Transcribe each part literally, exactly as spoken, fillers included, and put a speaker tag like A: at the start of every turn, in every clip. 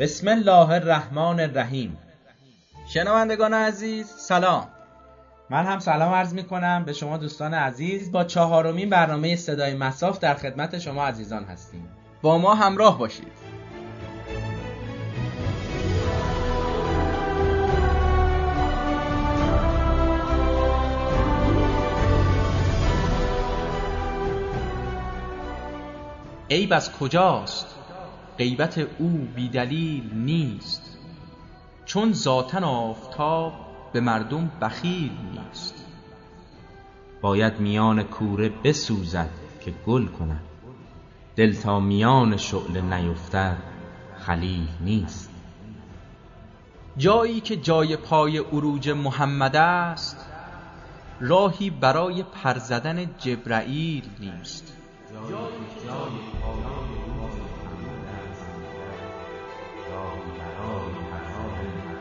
A: بسم الله الرحمن الرحیم.
B: شنوندگان عزیز سلام.
A: من هم سلام عرض می کنم به شما دوستان عزیز. با چهارمین برنامه صدای مصاف در خدمت شما عزیزان هستیم.
B: با ما همراه باشید.
C: عیب از کجاست؟ غیبت او بی دلیل نیست، چون ذاتن آفتاب به مردم بخیل نیست. باید میان کوره بسوزد که گل کند، دل تا میان شعله نیفتد خلیل نیست. جایی که جای پای عروج محمد است، راهی برای پر زدن جبرائیل نیست. جایی که جای پای عروج محمد است، راهی برای پر زدن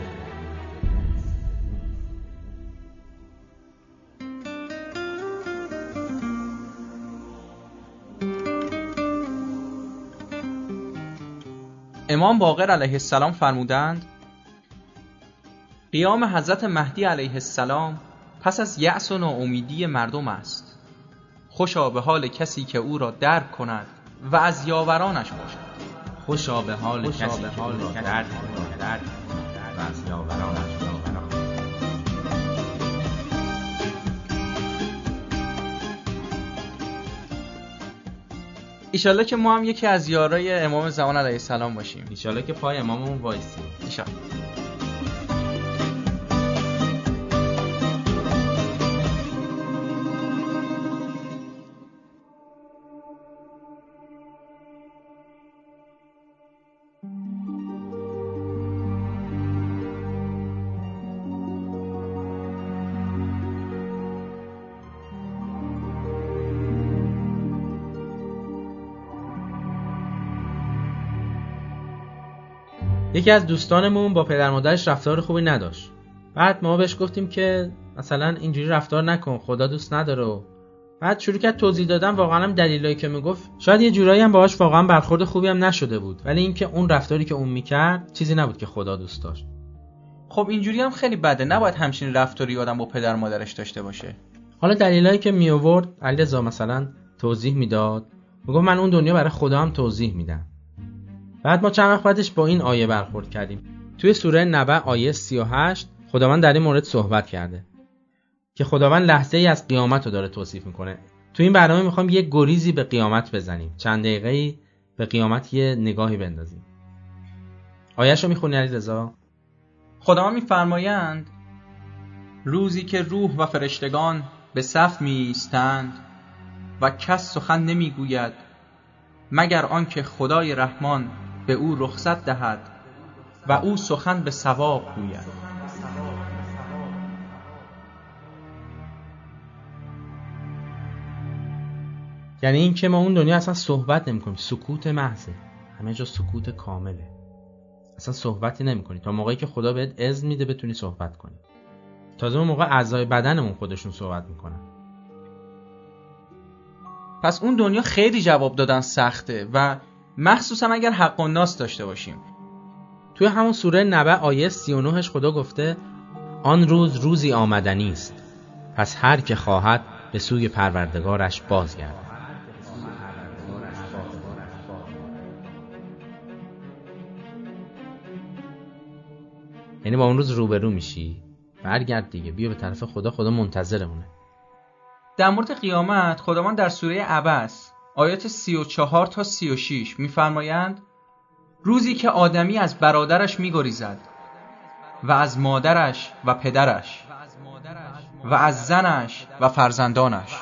C: امام باقر علیه السلام فرمودند قیام حضرت مهدی علیه السلام پس از یأس و ناامیدی مردم است. خوشا به حال کسی که او را درک کند و از یاورانش باشد.
A: خوشا به حال کسی که او را درک کند و از یاورانش باشد.
B: ایشالله که ما هم یکی از یارای امام زمان علیه السلام باشیم.
A: ایشالله که پای اماممون وایسیم.
B: ایشالله.
A: یکی از دوستانمون با پدر مادرش رفتار خوبی نداشت. بعد ما بهش گفتیم که مثلا اینجوری رفتار نکن، خدا دوست نداره. و بعد شروع کرد توضیح دادن. واقعا هم دلایلی که میگفت شاید یه جورایی هم باهاش واقعا برخورد خوبی هم نشده بود، ولی اینکه اون رفتاری که اون میکرد چیزی نبود که خدا دوست داشت.
B: خب اینجوری هم خیلی بده. نباید همچین رفتاری آدم با پدر مادرش داشته باشه.
A: حالا دلایلی که می آورد علیرضا مثلا توضیح میداد، میگفت من اون دنیا برای خدا هم توضیح میدم. بعد ما چند وقت بعدش با این آیه برخورد کردیم. توی سوره نبأ آیه سی و هشت خداوند در این مورد صحبت کرده که خداوند لحظه ای از قیامت رو داره توصیف میکنه. تو این برنامه میخوام یه گریزی به قیامت بزنیم، چند دقیقه‌ای به قیامت یه نگاهی بندازیم. آیه‌شو میخونی علیرضا؟
B: خداوند میفرمایند روزی که روح و فرشتگان به صف میایستند و کس سخن نمیگوید مگر آنکه خدای رحمان به او رخصت دهد و او سخن به صواب گوید.
A: یعنی این که ما اون دنیا اصلا صحبت نمی کنیم، سکوت محضه، همه جا سکوت کامله، اصلا صحبتی نمی کنی تا موقعی که خدا بهت اذن میده بتونی صحبت کنی. تازه اون موقع اعضای بدنمون خودشون صحبت میکنن.
B: پس اون دنیا خیلی جواب دادن سخته و مخصوصا اگر حق الناس داشته باشیم.
A: توی همون سوره نبأ آیه سی و نهش خدا گفته آن روز روزی آمدنی است، پس هر که خواهد به سوی پروردگارش بازگردد. یعنی با اون روز روبرو میشی، برگرد دیگه، بیا به طرف خدا، خدا منتظرمونه.
B: در مورد قیامت خداوند در سوره عبس آیات سی و چهار تا سی و شش میفرمایند روزی که آدمی از برادرش میگریزد و از مادرش و پدرش و از زنش و فرزندانش.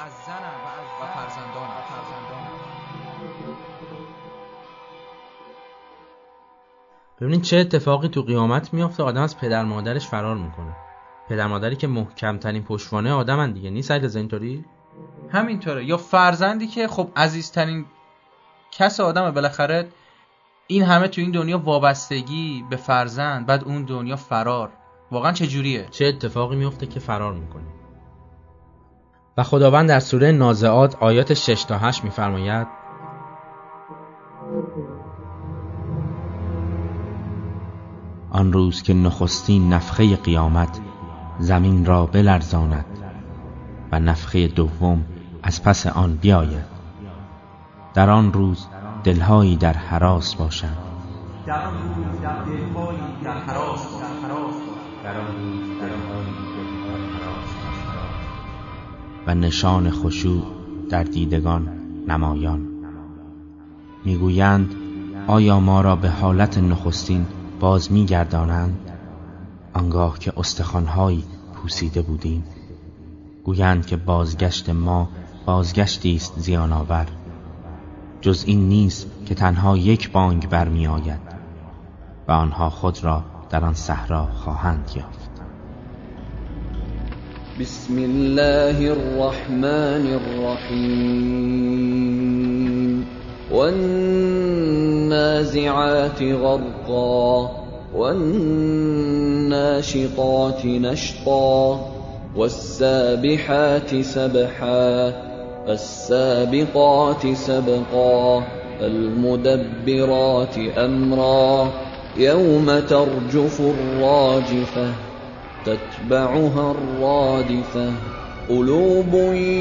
A: ببینید چه اتفاقی تو قیامت میفته. آدم از پدر مادرش فرار میکنه. پدر مادری که محکمترین پشتوانه آدمن دیگه، نیست علیرضا اینطوری؟
B: همینطوره. یا فرزندی که خب عزیزترین کس آدمه بالاخره. این همه تو این دنیا وابستگی به فرزند، بعد اون دنیا فرار. واقعا چه جوریه؟
A: چه اتفاقی میفته که فرار میکنی؟ و خداوند در سوره نازعات آیات شش تا هشت میفرماید آن روز که نخستین نفخه قیامت زمین را بلرزاند و نفخه دوم از پس آن بیاید. در آن روز دلهایی در هراس باشند.
C: در آن روز دلهایی در هراس در آن روز دلهایی در هراس
A: و نشان خشوع در دیدگان نمایان. میگویند آیا ما را به حالت نخستین باز میگردانند، آنگاه که استخوان‌هایی پوسیده بودیم؟ گویند که بازگشت ما بازگشتی است زیان آور. جز این نیست که تنها یک بانگ برمی آید و آنها خود را در آن صحرا خواهند یافت.
D: بسم الله الرحمن الرحیم والنازعات غرقا والناشطات نشطا والسابحات سبحا فالسابقات سبقا فالمدبرات أمرا يوم ترجف الراجفة تتبعها الرادفة قلوب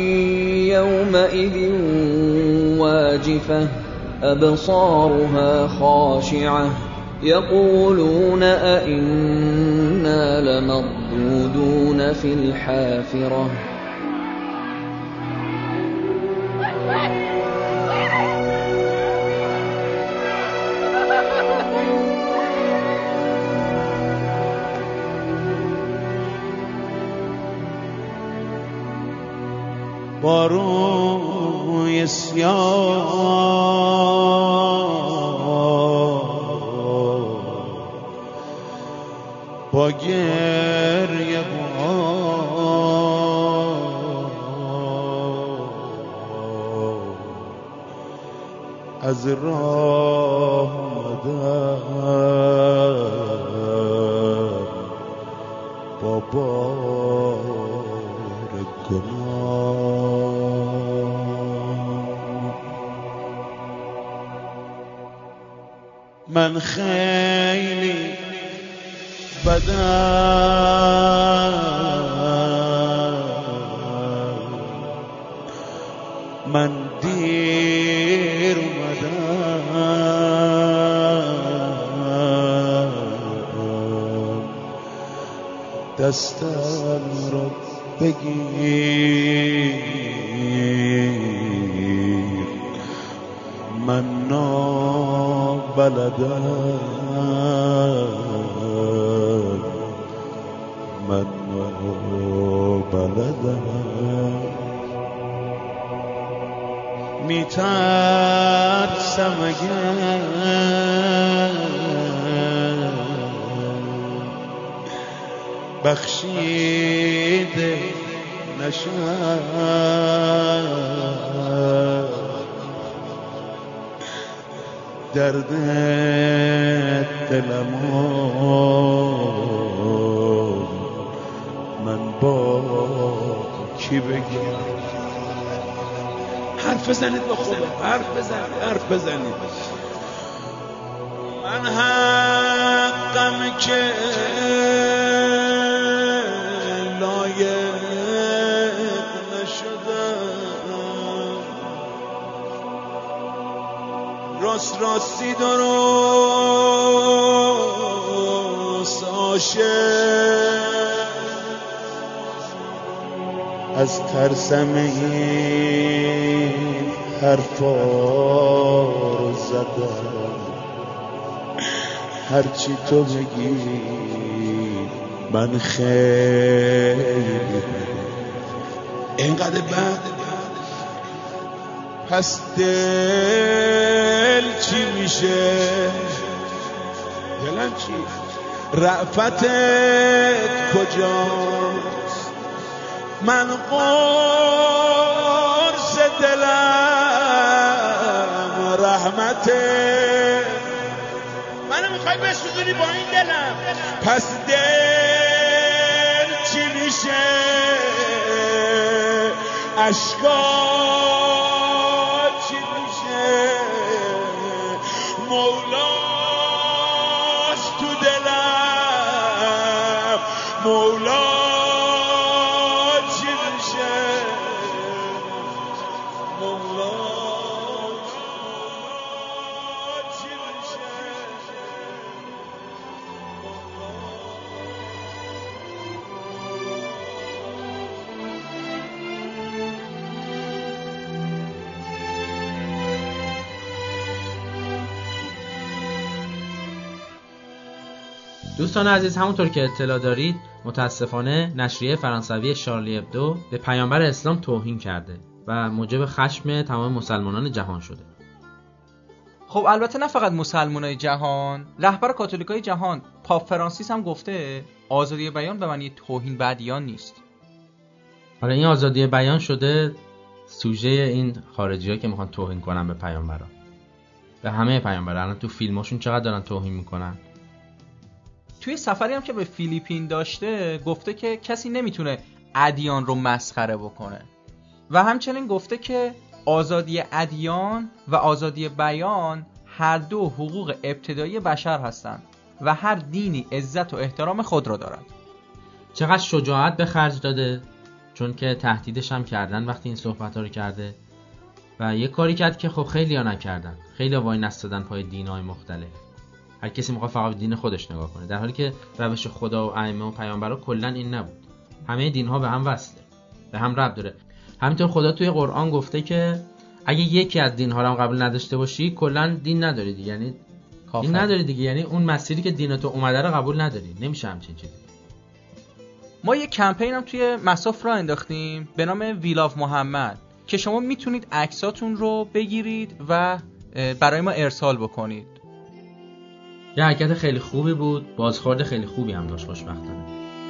D: يومئذ واجفة أبصارها خاشعة يقولون أئنا لمردودون في الحافرة
E: با روی سیاه با گریه از راه آمدم با بار گناه. من خیلی بدم من دیر اومدم دستم را بگیر من نابلدم من نابلدم میترسم اگر بخشیده نشم درد دلمو من با کی بگم؟ حرف بزنید با خدا، حرف بزنید، حرف بزنید. من حقم که لایق نشدم، راست راستی درست عاشق از ترسم این حرفا رو زدم. هرچی تو بگی من خیلی اینقدر بد، پس دل چی میشه؟ دلم چی؟ رأفتت کجاست؟ من قرص دلم رحمته، منو میخوای بسوزونی با این دلم، پس دل چی میشه؟ اشکات چی میشه؟ مولاست تو دلم مولا چی میشه مولا چی میشه
A: دوستان عزیز، همونطور که اطلاع دارید متاسفانه نشریه فرانسوی شارلی ابدو به پیامبر اسلام توهین کرده و موجب خشم تمام مسلمانان جهان شده.
B: خب البته نه فقط مسلمانای جهان، رهبر کاتولیکای جهان پاپ فرانسیس هم گفته آزادی بیان به معنی توهین به ادیان نیست.
A: حالا این آزادی بیان شده سوژه این خارجی‌ها که میخوان توهین کنن به پیامبران، به همه پیامبران. الان تو فیلماشون چقدر دارن توهین میکنن.
B: توی سفری هم که به فیلیپین داشته گفته که کسی نمیتونه ادیان رو مسخره بکنه و همچنین گفته که آزادی ادیان و آزادی بیان هر دو حقوق ابتدایی بشر هستند و هر دینی عزت و احترام خود را دارد.
A: چقدر شجاعت به خرج داده، چون که تهدیدش هم کردن وقتی این صحبت‌ها رو کرده و یه کاری کرد که خب خیلی ها نکردن. خیلی ها وای نستادن پای دین‌های مختلف. هر کسی میخواد فقط دین خودش نگاه کنه، در حالی که روش خدا و ائمه و پیامبرا کلا این نبود. همه دین‌ها به هم وصله، به هم ربط داره. همینطور خدا توی قرآن گفته که اگه یکی از دین‌ها رو هم قبول نداشته باشی کلا دین نداری دیگه، یعنی کافر. دین نداری دیگه، یعنی اون مسیری که دین تو اومده رو قبول نداری. نمیشه همچین چیزی.
B: ما یه کمپین هم توی مصاف را انداختیم به نام وی لاو محمد که شما میتونید عکساتون رو بگیرید و برای ما ارسال بکنید.
A: یه حرکت خیلی خوبی بود، بازخورد خیلی خوبی هم داشت خوشبختانه.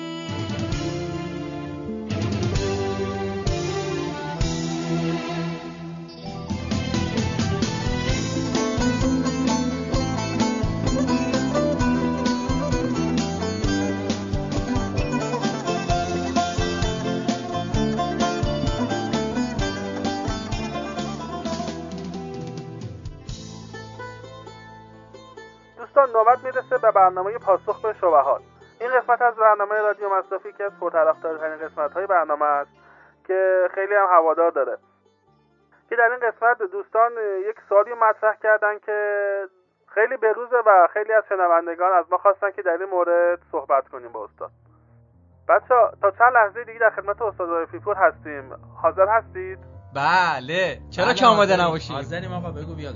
F: نوبت میرسه به برنامه پاسخ به شبهات. این قسمت از برنامه رادیو مصرفی که پرطرفدارترین قسمت‌های برنامه است که خیلی هم هوادار داره، که در این قسمت دوستان یک سوالی مطرح کردن که خیلی بروزه و خیلی از شنوندگان از ما خواستن که در این مورد صحبت کنیم با استاد. بچه‌ها تا چند لحظه دیگه در خدمت استاد رائفی پور هستیم. حاضر هستید؟
B: بله، چرا که آماده نباشیم؟
A: حاضریم آقا، بگو بیاد.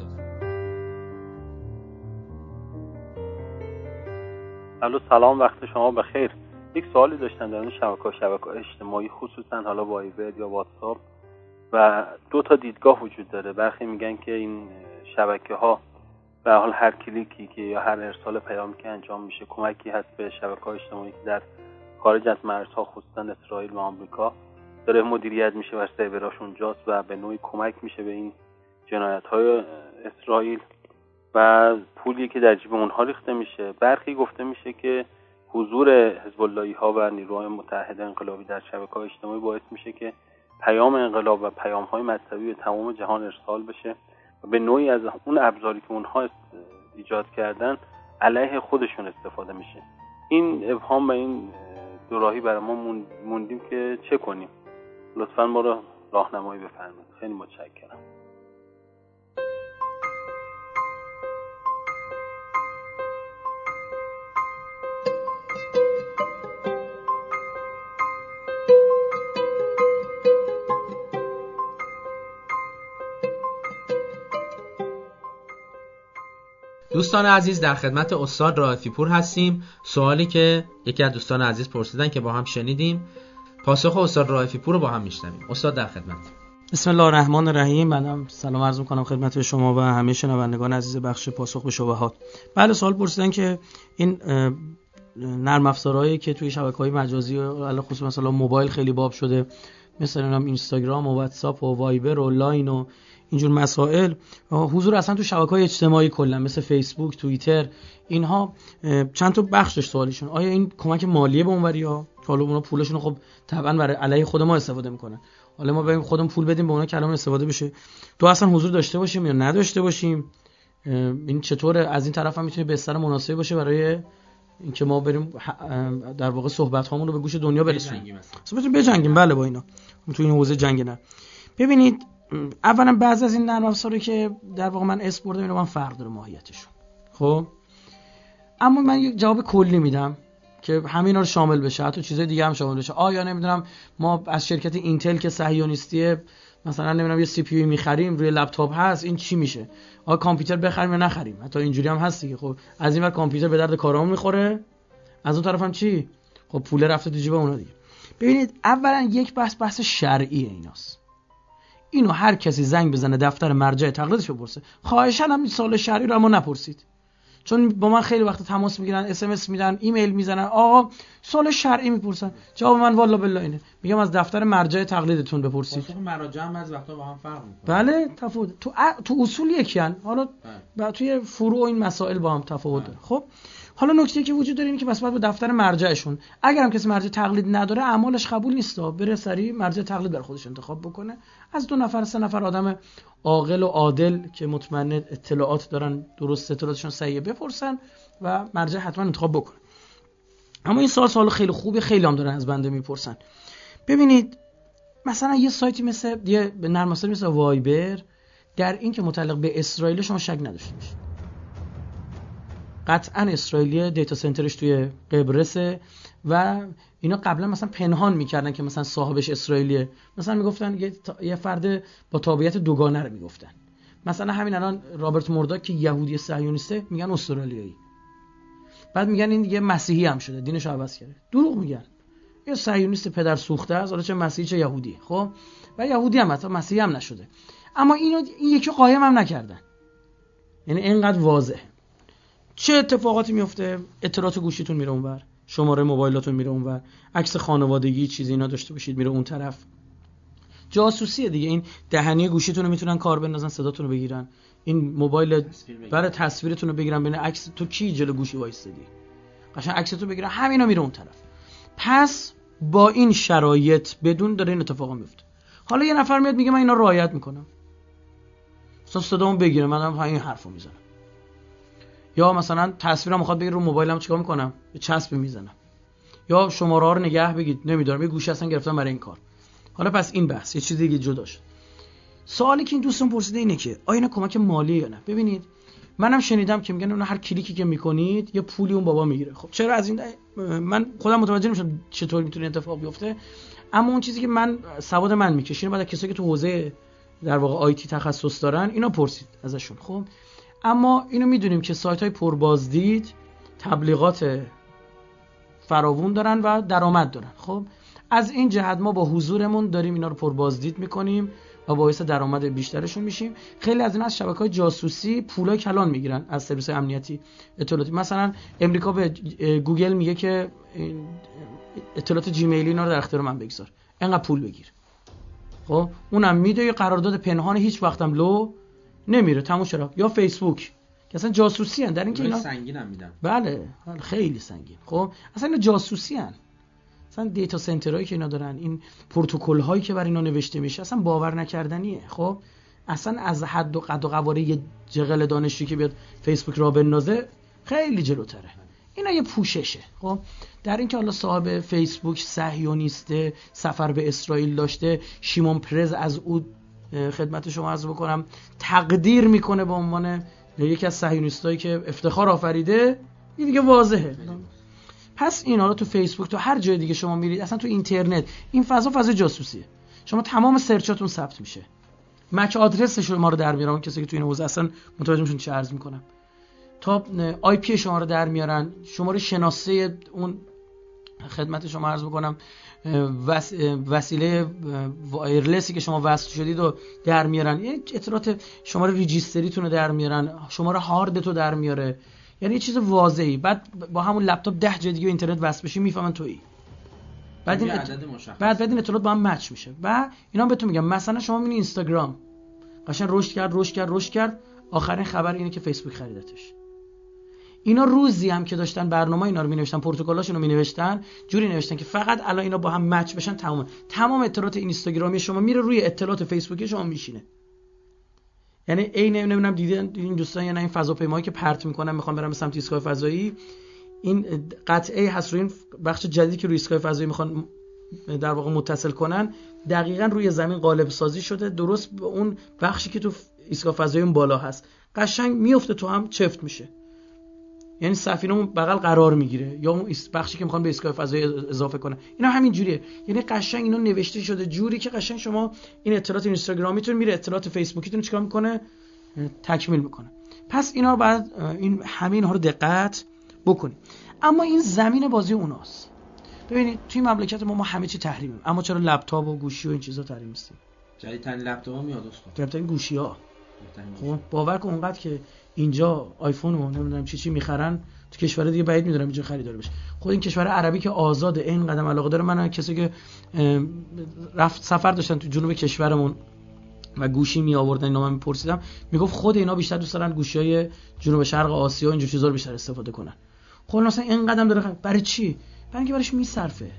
G: الو سلام، وقت شما بخیر. یک سوالی داشتم در این شبکه‌ها شبکه‌های اجتماعی، خصوصا حالا وایبر یا واتساپ، و دو تا دیدگاه وجود داره. برخی میگن که این شبکه‌ها به حال هر کلیکی که یا هر ارسال پیامی که انجام میشه کمکی هست به شبکه‌های اجتماعی که در خارج از مرزها خصوصا اسرائیل و آمریکا داره مدیریت میشه و سرورهاش اونجاست و به نوعی کمک میشه به این جنایت‌های اسرائیل و پولی که در جیب اونها ریخته میشه. برخی گفته میشه که حضور حزب اللهی ها و نیروهای متحد انقلابی در شبکه‌های اجتماعی باعث میشه که پیام انقلاب و پیام‌های مذهبی به تمام جهان ارسال بشه و به نوعی از اون ابزاری که اونها ایجاد کردن علیه خودشون استفاده میشه. این ابهام و این دوراهی برای ما موندیم که چه کنیم. لطفاً ما رو راهنمایی بفرمایید. خیلی متشکرم.
A: دوستان عزیز، در خدمت استاد رائفی پور هستیم. سوالی که یکی از دوستان عزیز پرسیدن که با هم شنیدیم، پاسخ استاد رائفی پور رو با هم میشنویم. استاد در خدمت.
H: بسم الله الرحمن الرحیم. منم سلام عرض می‌کنم خدمت شما و همه شنوندگان عزیز بخش پاسخ به شبهات. بله، سوال پرسیدن که این نرم افزارهایی که توی شبکه‌های مجازی علاوه خصوص مثلا موبایل خیلی باب شده، مثلا اینستاگرام و واتساپ و وایبر و لاین و اینجور مسائل، حضور اصلا تو شبکه‌های اجتماعی کلا مثل فیسبوک، توییتر، اینها چند تا بخشش سوالیشون آیا این کمک مالیه به اونوریا؟ حالا اونا پولشون خب طبعا برای علیه خود ما استفاده میکنن، حالا ما بریم خودمون پول بدیم به اونا که الان استفاده بشه. تو اصلا حضور داشته باشیم یا نداشته باشیم، این چطوره؟ از این طرف هم میتونه بستر مناسبی باشه برای اینکه ما بریم در واقع صحبت هامون رو به گوش دنیا برسونیم، مثلا بجنگیم. بله با اینا تو این حوزه جنگ نه. ببینید اولا بعضی از این نرم افزارا که در واقع من اسم بردم اینا من فرق داره ماهیتشون. خب اما من یک جواب کلی میدم که همینا رو شامل بشه، حتی چیزای دیگه هم شامل بشه. آیا نمیدونم ما از شرکت اینتل که صهیونیستیه مثلا نمیدونم یه سی پی یو میخریم روی لپتاپ هست، این چی میشه؟ آیا کامپیوتر بخریم یا نخریم؟ حتی اینجوری هم هست دیگه. خب از این ور کامپیوتر به درد کارامون میخوره، از اون طرف هم چی؟ خب پول رفته تو جیب اونا دیگه. ببینید اولا یک بحث بحث شرعی ایناست. اینو هر کسی زنگ بزنه دفتر مرجع تقلیدش بپرسه. خواهشاً هم سوال شرعی رو اما نپرسید، چون با من خیلی وقت تماس میگیرن، اس ام اس میدن، ایمیل میزنن، آقا سوال شرعی میپرسن. جواب من والله بالله اینه، میگم از دفتر مرجع تقلیدتون بپرسید.
A: پاسخ مراجع هم از وقتا با هم فرق میکنه.
H: بله تفاوت تو ا... تو اصول یکیان، حالا با توی فروع این مسائل با هم تفاوت داره. خب حالا نکته که وجود داره اینه که بس باید به دفتر مرجعشون، اگر هم کسی مرجع تقلید نداره اعمالش قبول نیست، بره سریع مرجع تقلید بر خودش انتخاب بکنه، از دو نفر سه نفر آدم عاقل و عادل که مطمئن اطلاعات دارن، درست اطلاعاتشون صحیحه بپرسن و مرجع حتما انتخاب بکنه. اما این سوال سوال خیلی خوبه، خیلی هم دارن از بنده میپرسن. ببینید مثلا یه سایتی مثل یه نرم افزاری مثل وایبر در این که متعلق به اسرائیل شما شک نداشته باشید. قطعا اسرائیلی دیتا سنترش توی قبرسه و اینا قبلا مثلا پنهان میکردن که مثلا صاحبش اسرائیلیه، مثلا میگفتن یه, یه فرد با تابعیت دوگانه رو میگفتن. مثلا همین الان رابرت مورداک که یهودی صهیونیسته میگن استرالیایی، بعد میگن این دیگه مسیحی هم شده، دینش رو عوض کرده. دروغ میگن. یه صهیونیست پدر سوخته است، حالا چه مسیحی چه یهودی، خب و یهودی هم حتی مسیحی هم نشده. اما اینو این یکی قایم هم نکردن. یعنی اینقدر واضحه. چه اتفاقاتی میفته؟ اطلاعات گوشیتون میره اونور، شماره موبایلاتون میره اونور، عکس خانوادگی چیزی اینا داشته باشید میره اون طرف. جاسوسیه دیگه. این دهنی گوشیتون رو میتونن کار بندازن، صداتون رو بگیرن، این موبایل برای تصویرتون رو بگیرن، ببین عکس تو کی جلو گوشی وایسادی، قشنگ عکستو بگیرن، همینا میره اون طرف. پس با این شرایط بدون داره این اتفاقا میفته. حالا یه نفر میاد میگه من اینا رعایت میکنم، اصلا صدامو بگیره منم همین حرفو میزنم، یا مثلا تصویرم میخواد بگیره رو موبایلم چیکار میکنم؟ یه چسب میزنم، یا شماره ها رو نگه بگید نمیدونم یه گوشی اصلا گرفتم برای این کار. حالا پس این بحث یه چیز دیگه جدا شد. سوالی که این دوستم پرسیده اینه که آیا اینا کمک مالی یا نه؟ ببینید منم شنیدم که میگن اون هر کلیکی که میکنید یه پولی اون بابا میگیره. خب چرا از این من خودم متوجه نمیشم چطور میتونه اتفاق بیفته، اما اون چیزی که من سواد من میکشینه بعد کسایی که تو حوزه در واقع آیتی تخصص دارن اینا پرسید ازشون. خب اما اینو میدونیم که سایت های پربازدید تبلیغات فراوون دارن و درآمد دارن. خب از این جهت ما با حضورمون داریم اینا رو پربازدید میکنیم و باعث درآمد بیشترشون میشیم. خیلی از اینا از شبکه‌های جاسوسی پولای کلان میگیرن از سرویس امنیتی اطلاعاتی. مثلا امریکا به گوگل میگه که اطلاعات جیمیلی اینا رو در اختیار من بگذار، اینقدر پول بگیر. خب اونم میده یه قرارداد پنهان، هیچ وقتم لو نمیره، تموم شد. یا فیسبوک که اصلا جاسوسی ان در اینکه اینا
A: سنگین هم میدن.
H: بله خیلی سنگین. خب اصلا اینا جاسوسی ان، اصلا دیتا سنترایی که اینا دارن، این پروتکل هایی که بر اینا نوشته میشه اصلا باور نکردنیه. خب اصلا از حد و قد و قواره یه جغل دانشجویی که بیاد فیسبوک را بندازه خیلی جلوتره. اینا یه پوششه. خب در این که حالا صاحب فیسبوک صهیونیسته، سفر به اسرائیل داشته، شیمون پرز از او خدمت شما عرض بکنم تقدیر میکنه به عنوان یکی از صهیونیستایی که افتخار آفریده، این دیگه واضحه. پس اینا رو تو فیسبوک، تو هر جای دیگه شما میرید، اصلا تو اینترنت، این فضا فضا جاسوسیه. شما تمام سرچاتون ثبت میشه، مک آدرس شما رو در میارن، اون کسی که تو این حوزه اصلا متوجه میشن چه عرض میکنم، تا آی پی شما رو در میارن، شماره شناسه اون خدمت شما عرض بکنم وس... وسیله وایرلسی که شما وصل شدید رو در میارن، یعنی اطلاعات شماره ریجیستریتون رو در میارن، شماره هاردتو در میاره، یعنی یه چیز واضحی. بعد با همون لپتاپ ده جای دیگه اینترنت وصل بشی میفهمن تویی. بعد این ات... بعد بعد این اطلاعات با هم مچ میشه. و اینا بهتون میگم مثلا شما میبینی اینستاگرام قشنگ رشد کرد رشد کرد رشد کرد، آخرین خبر اینه که فیسبوک خریدتش. اینا روزی هم که داشتن برنامه اینا رو مینوشتن، پروتکلاشون رو مینوشتن، جوری نوشتن که فقط الان اینا با هم مچ بشن تمام تمام اطلاعات اینستاگرامی شما میره روی اطلاعات فیسبوکی شما میشینه. یعنی عین نمیدونم دیدن این دوستان یا نه این فضاپیمایی که پرت میکنن میخوان برن به سمت ایستگاه فضایی، این قطعه هست روی این بخش جدیدی که روی ایستگاه فضایی میخوان در واقع متصل کنن، دقیقاً روی زمین قالب سازی شده، درست به اون بخشی که تو ایستگاه فضایی اون بالا هست قشنگ میفته تو هم چفت میشه، یعنی سفینه اون بغل قرار میگیره یا اون بخشی که میخوان به ایستگاه فضایی اضافه کنن. اینا همین جوریه، یعنی قشنگ اینا نوشته شده جوری که قشنگ شما این اطلاعات اینستاگرامیتون میره اطلاعات فیسبوکیتون چیکار میکنه؟ تکمیل میکنه. پس اینا رو بعد این همین ها رو دقت بکنید. اما این زمین بازی اوناست. ببینید توی مملکت ما ما همه چی تحریمیم، اما چرا لپتاپ و گوشی و این چیزا تحریم نیستیم؟
A: جدیدترین لپتاپ‌ها میاد استاد.
H: جدیدترین گوشی‌ها. خب باور کن اونقدر که اینجا آیفون و نمیدونم چی چی میخرن، تو کشور دیگه بعید میدونم اینجا خریدار بشه. خود این کشور عربی که آزاده، این قدم علاقه داره. من کسی که رفت سفر داشتن تو جنوب کشورمون و گوشی می آوردن، اینا من میپرسیدم، میگفت خود اینا بیشتر دوست دارن گوشیای جنوب شرق آسیا اینجور چیزا رو بیشتر استفاده کنن. خب مثلا این قدم داره، برای چی؟ برای اینکه براش میصرفه.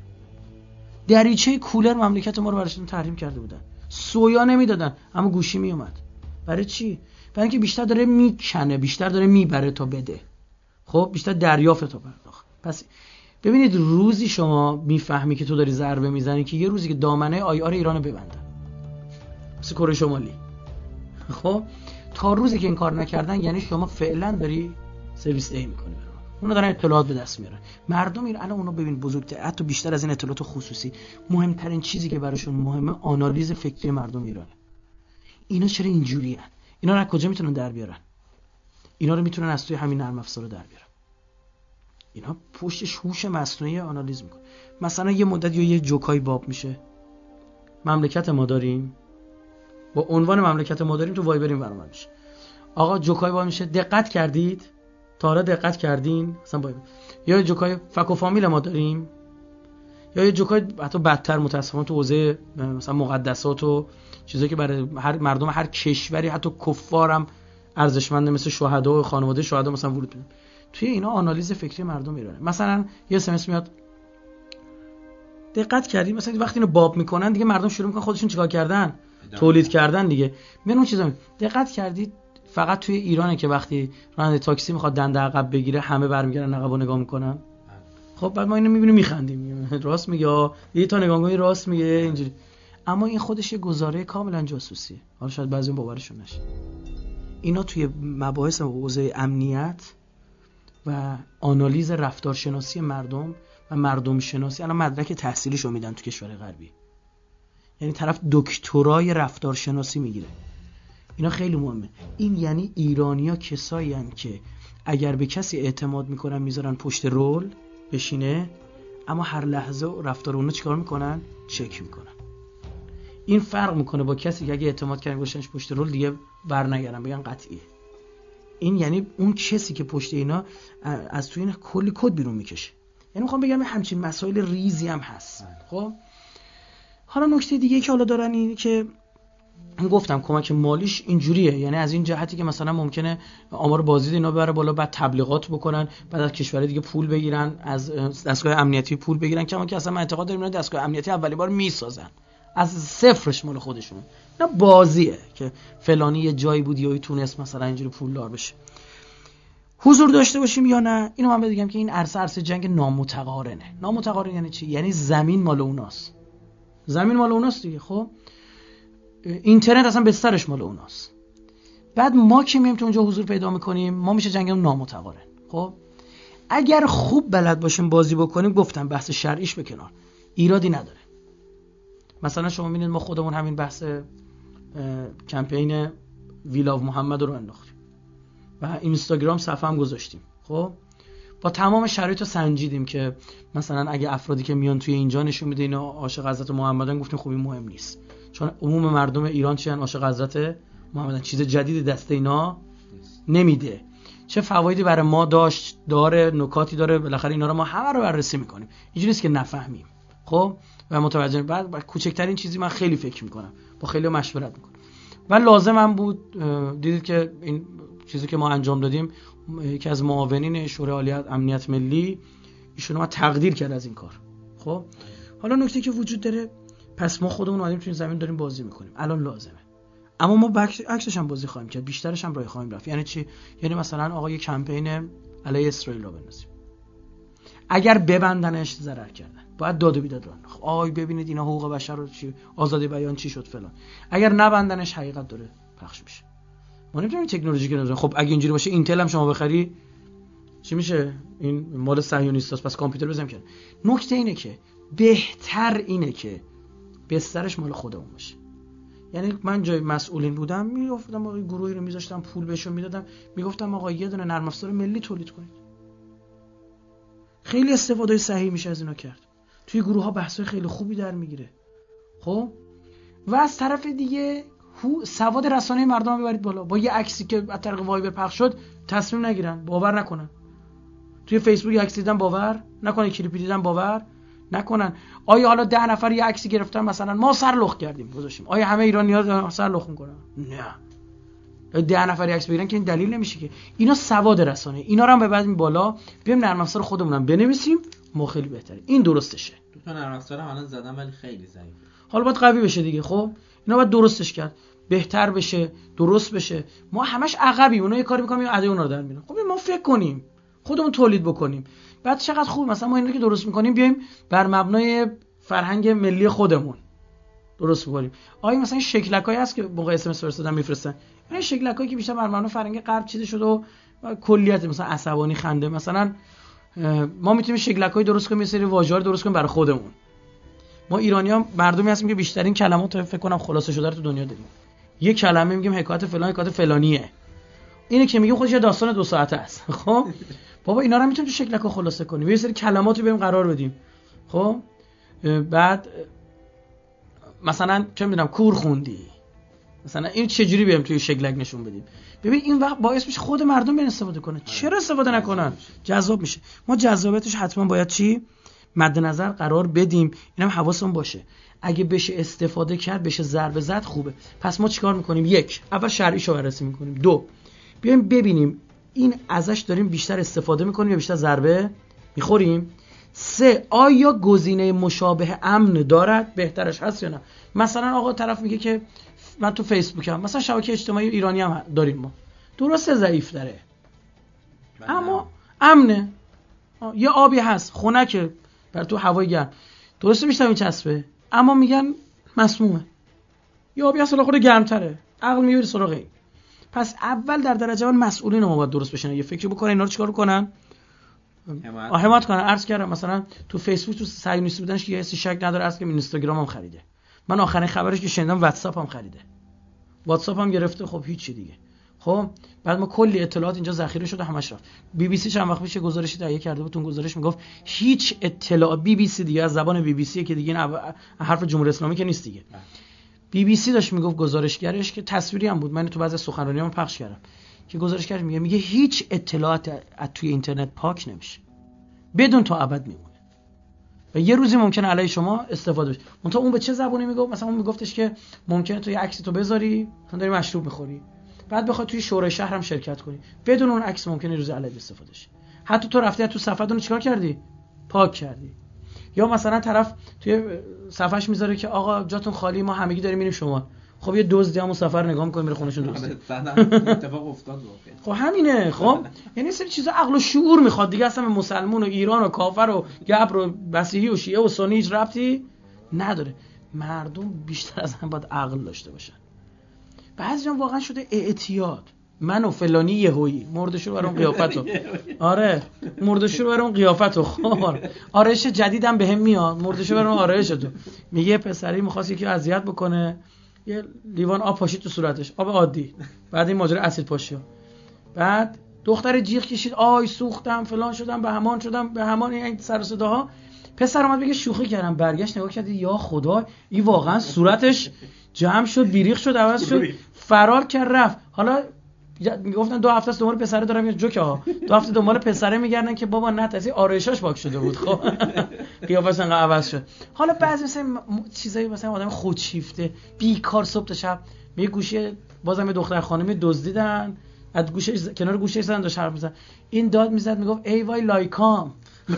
H: دریچه کولر مملکت ما رو براشون تحریم کرده بودن، سویا نمیدادن اما گوشی میومد. برای چی؟ برای اینکه بیشتر داره میکنه، بیشتر داره میبره تا بده. خب بیشتر دریافت تا پرداخت. پس ببینید روزی شما میفهمی که تو داری ضربه میزنی که یه روزی که دامنه آی آر ایرانو ببندن، مثل کره شمالی. خب تا روزی که این کار نکردن یعنی شما فعلا داری سرویس ای میکنی. اونا دارن اطلاعات به دست میارن. مردم ایران الان اونا ببین بزرگتر، حتی بیشتر از این اطلاعات خصوصی، مهمترین چیزی که براشون مهمه آنالیز فکری مردم ایرانه. اینا چرا اینجوریه؟ اینا رو از کجا میتونن در بیارن؟ اینا رو میتونن از توی همین نرم افزار در بیارن. اینا پشتش هوش مصنوعی آنالیز میکنه. مثلا یه مدت یا یه جوکای باب میشه، مملکت ما داریم، با عنوان مملکت ما داریم تو وایبریم برنامه میشه. آقا جوکای باب میشه، دقت کردید؟ تا حالا دقت کردین؟ مثلا وایبر یا جوکای فک و فامیل ما داریم، یا یه جوکای حتی بدتر متاسفانه تو حوزه مثلا مقدسات و چیزایی که برای هر مردم هر کشوری حتی کفارم ارزشمنده، مثل شهدا و خانواده شهدا مثلا ورود بدن. توی اینا آنالیز فکری مردم ایرانه. مثلا یه اس ام اس میاد، دقت کردید مثلا وقتی اینو باب میکنن دیگه مردم شروع میکنن خودشون چیکار کردن؟ تولید کردن دیگه. من اون چیزا دقت کردید فقط توی ایرانه که وقتی راننده تاکسی میخواد دنده عقب بگیره همه برمیگردن عقبو نگاه میکنن. خب بعد ما اینو میبینیم میخندیم، راست میگه، یه تا نگاه کنی راست میگه اینجوری. اما این خودش یه گزاره کاملا جاسوسیه. حالا شاید بعضی باورشون نشه. اینا توی مباحث حوزه امنیت و آنالیز رفتارشناسی مردم و مردم شناسی الان مدرک تحصیلیشو میدن تو کشور غربی. یعنی طرف دکترای رفتارشناسی میگیره. اینا خیلی مهمه. این یعنی ایرانی‌ها کسایی هستند که اگر به کسی اعتماد میکنن میذارن پشت رول بشینه، اما هر لحظه رفتار اونو چیکار میکنن؟ چک میکنن. این فرق میکنه با کسی که اگه اعتماد کردن گوشنش پشت رول دیگه برنگردن بگن قطعیه. این یعنی اون کسی که پشت اینا از توی این کلی کد بیرون میکشه. یعنی میخوام بگم همچین مسائل ریزی هم هست. خب حالا نکته دیگه که حالا دارن اینه که گفتم کمک مالیش اینجوریه، یعنی از این جهتی که مثلا ممکنه آمار بازدید اینا ببره بالا، بعد تبلیغات بکنن، بعد از کشور دیگه پول بگیرن، از دستگاه امنیتی پول بگیرن، کما که اصلا من اعتقاد دارم اینا دستگاه امنیتی اولی بار میسازن از صفرش مال خودشون. نه بازیه که فلانی یه جایی بود یا تونست مثلا اینجوری پولدار بشه. حضور داشته باشیم یا نه، اینو من بگم که این عرصه عرصه جنگ نامتقارنه. نامتقارن یعنی چی؟ یعنی زمین مال اوناست. زمین مال اوناست دیگه. خب اینترنت اصلا بسترش مال اوناست. بعد ما که میایم تو اونجا حضور پیدا میکنیم، ما میشه جنگ نامتقارن. خب اگر خوب بلد باشیم بازی بکنیم، گفتم بحث شرعیش به کنار، ایرادی نداره. مثلا شما میبینید ما خودمون همین بحث کمپین وی لاو محمد رو انداختیم و اینستاگرام صفحه هم گذاشتیم. خب با تمام شرایط رو سنجیدیم که مثلا اگه افرادی که میان توی اینجا نشون میده اینا عاشق حضرت محمدن، گفتیم خب این مهم نیست، چون عموم مردم ایران چیان عاشق حضرت محمدن، چیز جدیدی دست اینا نمیده. چه فوایدی برای ما داشت داره، نکاتی داره، بالاخره اینا رو ما همه رو بررسی میکنیم. اینجوری نیست که نفهمیم. خب و متوجه بعد با کوچکترین چیزی من خیلی فکر میکنم، با خیلی مشورت میکنم و لازمم بود. دیدید که این چیزی که ما انجام دادیم، یکی از معاونین شورای عالی امنیت ملی ایشون ما تقدیر کرد از این کار. خب حالا نکته که وجود داره، پس ما خودمون اومدیم تو این زمین داریم بازی میکنیم، الان لازمه، اما ما عکسش هم بازی خواهیم کرد، بیشترش هم راه خواهیم رفت. یعنی چی؟ یعنی مثلا آقا یه کمپین علیه اسرائیل رو بندازیم، اگر ببندنش ضرر کردن، باید داد و بیداد راه. خب آی ببینید اینا حقوق بشر رو چی، آزادی بیان چی شد فلان. اگر نبندنش حقیقت داره پخش میشه. ما نمیتونیم تکنولوژی کنیم. خب اگه اینجوری باشه اینتل هم شما بخری چی میشه؟ این مال صهیونیستاست، پس کامپیوتر بزنیم کنه. نکته اینه که بهتر اینه که بسترش مال خودمون باشه. یعنی من جای مسئولین بودم میگفتم آقا گروهی رو میذاشتم پول بهشون میدادم، میگفتم آقا یه دونه نرم افزار ملی تولید کنید. خیلی استفاده صحیح میشه از اینا کرد. توی گروه ها بحثای خیلی خوبی در میگیره. خب و از طرف دیگه سواد رسانه مردم رو ببرید بالا. با یه عکسی که از طریق وایبر پخش شد تصمیم نگیرن، باور نکنن. توی فیسبوک عکس دیدن باور نکنن، کلیپی دیدن باور نکنن. آیا حالا ده نفر یه عکسی گرفتن مثلا ما سر لخت کردیم گذاشتیم، آیا همه ایرانی‌ها سر لخت میکنن؟ نه. ده نفر عکس بگیرن که این دلیل نمیشه که اینا سواد رسانه. اینا رو هم ببریم بالا، بیایم نرم افزار خودمون بنویسیم، ما خیلی بهتره. این درستشه.
A: دو تا نرم افزار هم الان زدم ولی خیلی ضعیفه.
H: حالا باید قوی بشه دیگه. خب اینا باید درستش کرد، بهتر بشه، درست بشه. ما همش عقبیم، اونا یه کاری می‌کنیم اده اونا رو در میارن. خب ما فکر کنیم، خودمون تولید بکنیم. بعد چقدر خوب مثلا ما اینو که درست می‌کنیم بیایم بر مبنای فرهنگ ملی خودمون درست بکنیم. آیا مثلا شکلکایی هست که موقع اس ام اس فرستادن میفرستن، این شکلکایی که بیشتر بر مبنای فرهنگ غرب چیده شده و کلیت مثلا عصبانی خنده، مثلا ما میتونیم شکلکایی درست کنیم، یه سری واژه‌ها درست کنیم برای خودمون. ما ایرانی‌ها مردمی هستیم که بیشترین کلمات رو فکر کنم خلاصه شده رو تو دنیا داریم. یه کلمه میگیم حکایت فلان حکایت فلانیه، اینه که میگیم خودش یه داستان دو ساعته است. خب بابا اینا رو میتونیم تو شکلکا خلاصه کنیم، یه سری کلمات رو بهم قرار بدیم. خب بعد مثلا چه میدونم کور خوندی، مثلا این چه جوری بهم توی شکلک نشون بدیم. ببین این وقت باعث میشه خود مردم بیان استفاده کنه. چرا استفاده نکنن؟ جذاب میشه. ما جذابیتش حتما باید چی مد نظر قرار بدیم. اینم حواسمون باشه. اگه بشه استفاده کرد، بشه ضربه زد، خوبه. پس ما چیکار میکنیم؟ یک، اول شرعیشو بررسی میکنیم. دو، بیایم ببینیم این ازش داریم بیشتر استفاده میکنیم یا بیشتر ضربه میخوریم. سه، آیا گزینه مشابه امن دارد؟ بهترش هست یا نه؟ مثلا آقا طرف میگه که من تو فیسبوکم، مثلا شبکه اجتماعی ایرانی هم داریم ما، درسته ضعیف داره اما امنه، یه آبی هست خنکه بر تو هوای گرم، درسته بیشتر میچسبه اما میگن مسمومه. یه آبی هست خود گرمتره، عقل میبره سراغ این. پس اول در درجه اول مسئولین ما باید درست بشن، یه فکر بکنن اینا رو چیکار کنن، حمایت کنن. عرض کردم مثلا تو فیسبوک تو صهیونیستی بودنش که یه حسی شک نداره، عرض که اینستاگرام هم خریده. من آخرین خبرش که شنیدم واتساپ هم خریده، واتساپ هم گرفته. خب هیچی دیگه. خب بعد ما کلی اطلاعات اینجا ذخیره شده همش رفت. بی بی سی چند وقت پیش گزارشی تهیه کرده بود، اون گزارش میگفت هیچ اطلاع بی بی سی دیگه از زبان بی بی سی که دیگه حرف جمهوری اسلامی که نیست دیگه. بی بی سی داشت میگفت گزارشگرش که تصویری هم بود، من تو بعضی سخنرانیام پخش کردم که گزارشگر میگه میگه هیچ اطلاعات توی اینترنت پاک نمیشه، بدون تا ابد میمونه و یه روزی ممکنه علیه شما استفاده بشه. منتها اون به چه زبونی میگفت؟ مثلا اون میگفتش که ممکنه تو یه عکسی تو بذاری مثلا داری مشروب میخوری، بعد بخوای توی شورای شهر هم شرکت کنی، بدون اون عکس ممکنه روز علیه استفاده شه. حتی تو رفتی تو صفحه‌تون چیکار کردی؟ پاک کردی. یا مثلا طرف توی صفحه‌اش میذاره که آقا جاتون خالی، ما همگی داریم میریم شما. خب یه دزدی همون سفر نگاه می‌کنه میره خونه‌شون دوست.
A: اتفاق افتاد واقعا.
H: خب همینه. خب یعنی سری چیزا عقل و شعور میخواد دیگه، اصلا مسلمان و ایران و کافر و گبر و مسیحی و شیعه و سنی هیچ ربطی نداره. مردم بیشتر از هم باید عقل داشته باشن. بعضی‌جا واقعا شده اعتیاد. من و فلانی یهویی مردشو برام قیافتو. آره مردشو برام قیافتو. خب آرایش جدیدم بهم میاد، مردشو برام آرایش تو. میگه پسری می‌خواست یکی اذیت بکنه، یه لیوان آب پاشید تو صورتش، آب عادی. بعد این ماجرا اسید پاشی. بعد دختر جیغ کشید آی سوختم فلان شدم به همان شدم به همان، این سر و صداها. پسر اومد بگه شوخی کردم، برگشت نگاه کرد یا خدا این واقعا صورتش جمع شد، بیریخ شد، عوض شد، فرار کرد رفت. حالا میگفتن دو هفته است دنبال پسره دارم، یه جوکه ها دو هفته دنبال پسره میگردن که بابا نه تاسی آرایشاش پاک شده بود. خب قیافش انقدر عوض شد. حالا بعضی مثلا چیزایی مثلا آدم خودشیفته بیکار صبح تا شب یه گوشه بازم یه دختر خانمی دزدیدن، از گوشه کنار گوشه زدن داشت حرف میزد، این داد میزد میگفت ای وای لایکام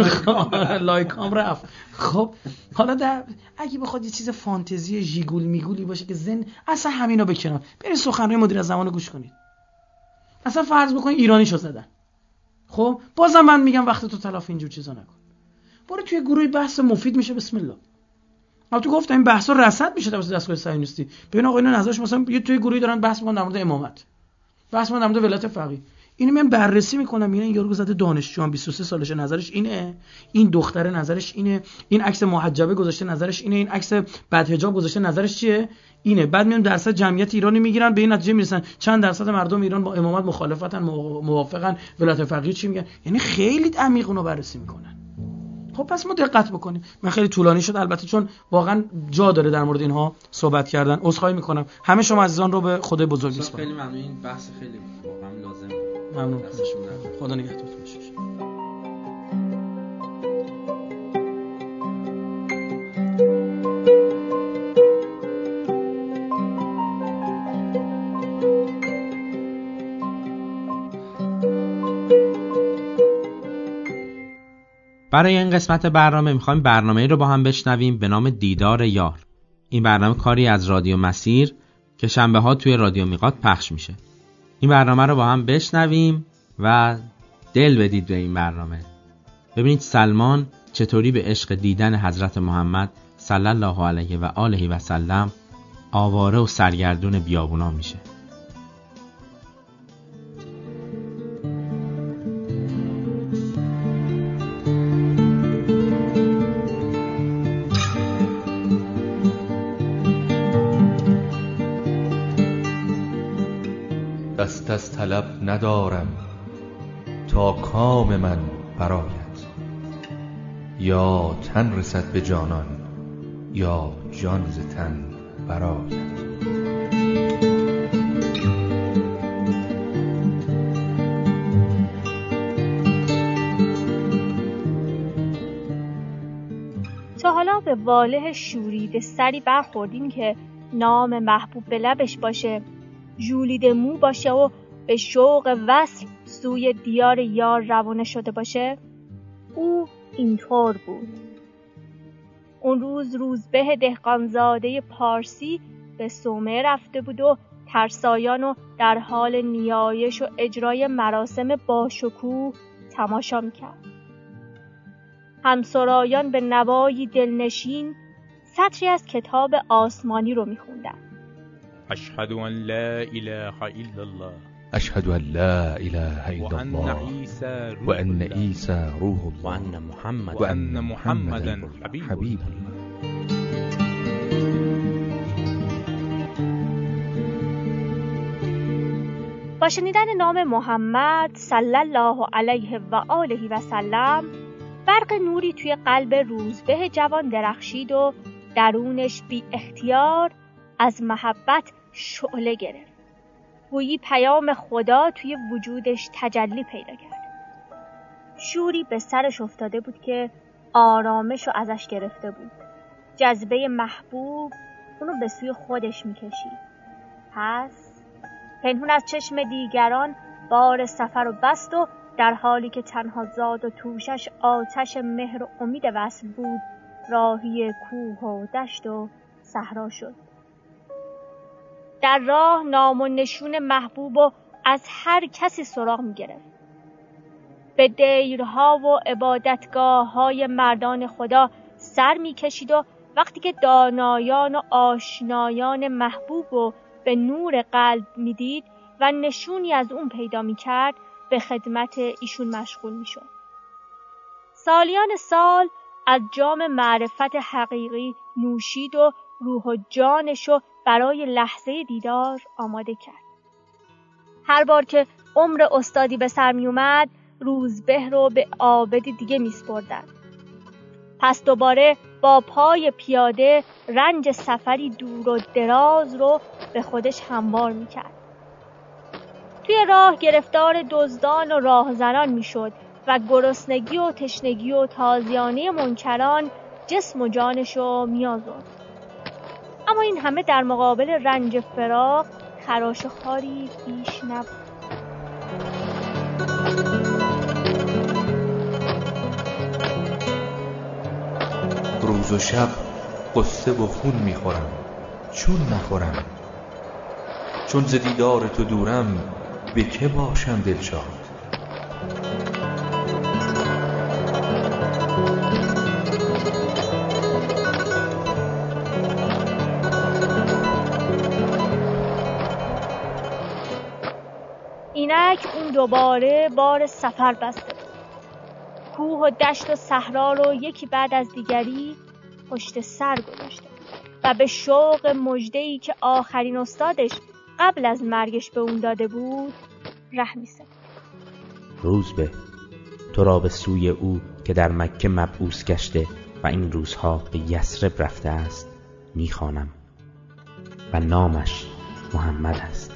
H: لایکام رفت. خب حالا در اگه بخواد یه چیز فانتزی ژیگول میگولی باشه که زن اصلا همینو بکنن، برید سخنرانی مدیر از زمانو گوش کنید. اصلا فرض بکنید ایرانیشو زدن، خب بازم من میگم وقت تو تلافی اینجور چیزا نکن. برو توی گروه بحث مفید میشه بسم الله. ما تو گفتم این بحثا رصد میشه توسط دستگاه صهیونیستی. ببین آقا اینا نظرش مثلا یه توی گروهی دارن بحث میکنن در مورد امامت. بحث میکنن در مورد ولایت فقیه. اینو من بررسی میکنم میگن یارو زده دانشجو هم بیست و سه سالشه نظرش اینه، این دختره نظرش اینه، این عکس محجبه گذاشته نظرش اینه، این عکس بدحجاب گذاشته نظرش چیه؟ اینه. بعد میان درصد جمعیت ایرانی میگیرن به این نتیجه میرسن چند درصد مردم ایران با امامت مخالفتن، موافقن، ولایت فقیه چی میگن. یعنی خیلی عمیق اونو بررسی میکنن. خب پس ما دقت بکنیم. من خیلی طولانی شد البته چون واقعا جا داره در مورد اینها صحبت کردن. عذرخواهی میکنم. همه شما عزیزان رو به خدای بزرگ میسپارم.
A: خیلی ممنون. این بحث خیلی واقعا لازم.
H: ممنون.
A: دستشون
H: خدا نگهدارتون باشه.
A: برای این قسمت برنامه میخوایم برنامه‌ای رو با هم بشنویم به نام دیدار یار. این برنامه کاری از رادیو مسیر که شنبه ها توی رادیو میقات پخش میشه. این برنامه رو با هم بشنویم و دل بدید به این برنامه. ببینید سلمان چطوری به عشق دیدن حضرت محمد صلی الله علیه و آله و سلم آواره و سرگردون بیابونا میشه.
I: دست از طلب ندارم تا کام من برآید، یا تن رسد به جانان یا جان ز تن برآید.
J: تا حالا به واله شوریده سری برخوردین که نام محبوب به لبش باشه، ژولیده مو باشه و به شوق وصل سوی دیار یار روانه شده باشه؟ او اینطور بود. اون روز روزبه دهقانزاده پارسی به صومعه رفته بود و ترسایان رو در حال نیایش و اجرای مراسم باشکوه تماشا میکرد. همسرایان به نوایی دلنشین سطری از کتاب آسمانی رو میخوندن.
K: اشهد ان لا اله الا الله
I: اشهد ان لا اله الا الله و ان عیسی روح الله
K: و ان محمد
I: و ان محمدا حبیب الله.
J: با شنیدن نام محمد صلی الله علیه و آله و سلم برق نوری توی قلب روزبه جوان درخشید و درونش بی اختیار از محبت شعله گرفت. گویی پیام خدا توی وجودش تجلی پیدا کرد. شوری به سرش افتاده بود که آرامش رو ازش گرفته بود. جذبه محبوب اونو به سوی خودش میکشید. پس پنهون از چشم دیگران بار سفر و بست و در حالی که تنها زاد و توشش آتش مهر و امید وصل بود، راهی کوه و دشت و صحرا شد. در راه نام و نشون محبوب و از هر کسی سراغ می گرفت. به دیرها و عبادتگاه های مردان خدا سر می کشید و وقتی که دانایان و آشنایان محبوب و به نور قلب می دید و نشونی از اون پیدا می کرد، به خدمت ایشون مشغول می شد. سالیان سال از جام معرفت حقیقی نوشید و روح و جانشو برای لحظه دیدار آماده کرد. هر بار که عمر استادی به سر می اومد، روزبه رو به عابدی دیگه می سپردن. پس دوباره با پای پیاده رنج سفری دور و دراز رو به خودش هموار می کرد. توی راه گرفتار دزدان و راهزنان می شد و گرسنگی و تشنگی و تازیانه منکران جسم و جانشو می آزرد. اما این همه در مقابل رنج فراق خراش خاری بیش نبود.
I: روز و شب قصه و خون میخورم، چون نخورم؟ چون ز دیدار تو دورم، به که باشم دلشاد؟
J: اینک اون دوباره بار سفر بسته بود. کوه و دشت و صحرا رو یکی بعد از دیگری پشت سر گذاشته و به شوق مژده‌ای که آخرین استادش قبل از مرگش به اون داده بود ره می‌سپرد.
A: روزبه، تو را به سوی او که در مکه مبعوث گشته و این روزها به یثرب رفته است میخوانم و نامش محمد است.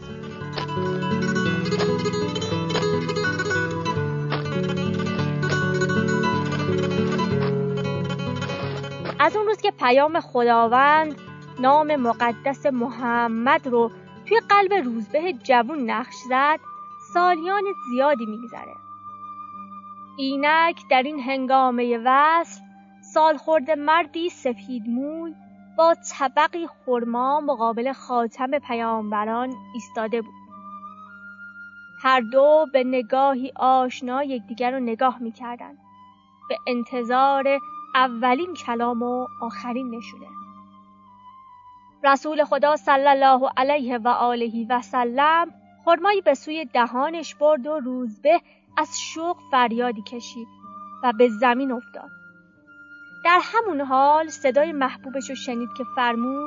J: از اون روز که پیام خداوند نام مقدس محمد رو توی قلب روزبه جوون نقش زد، سالیان زیادی میگذره. اینک در این هنگامه وصل سالخورد مردی سفید موی با طبقی خرما مقابل خاتم پیامبران ایستاده بود. هر دو به نگاهی آشنا یکدیگر رو نگاه می‌کردند، به انتظار اولین کلام و آخرین نشونه. رسول خدا صلی الله علیه و آله و سلم خرمایی به سوی دهانش برد و روزبه از شوق فریادی کشید و به زمین افتاد. در همون حال صدای محبوبش رو شنید که فرمود: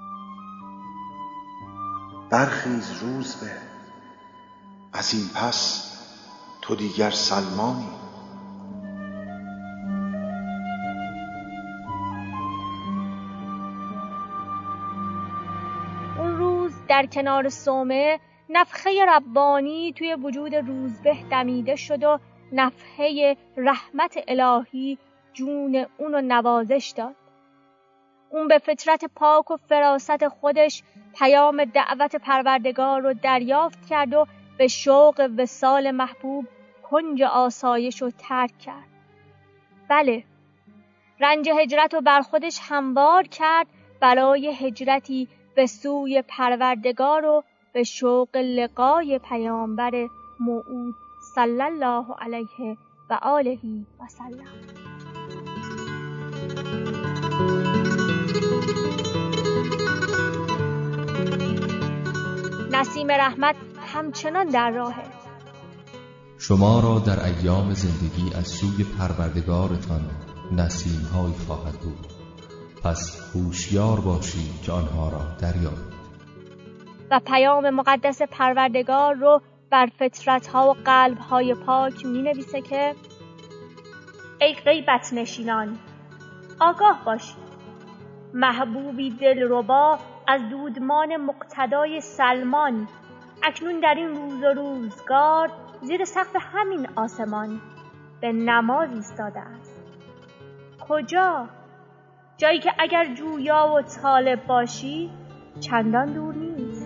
L: برخیز روزبه، از این پس تو دیگر سلمانی.
J: اون روز در کنار صومعه نفخه ربانی توی وجود روزبه دمیده شد و نفحه رحمت الهی جون اونو نوازش داد. اون به فطرت پاک و فراست خودش پیام دعوت پروردگار رو دریافت کرد و به شوق وصال محبوب کنج آسایش رو ترک کرد. بله، رنج هجرت رو بر خودش هموار کرد برای هجرتی به سوی پروردگار و به شوق لقای پیامبر موعود صلی الله علیه و آله و سلم. نسیم رحمت همچنان در راهه.
I: شما را در ایام زندگی از سوی پروردگارتان نسیم‌هایی خواهد بود، پس هوشیار باشید که آنها را دریابید.
J: و پیام مقدس پروردگار رو بر فطرت‌ها و قلب‌های پاک می‌نویسه که ای غیبت نشینان، آگاه باشید، محبوبی دلربا از دودمان مقتدای سلمان اکنون در این روز و روزگار زیر سقف همین آسمان به نماز ایستاده است. کجا؟ جایی که اگر جویا و طالب باشی چندان دور نیست.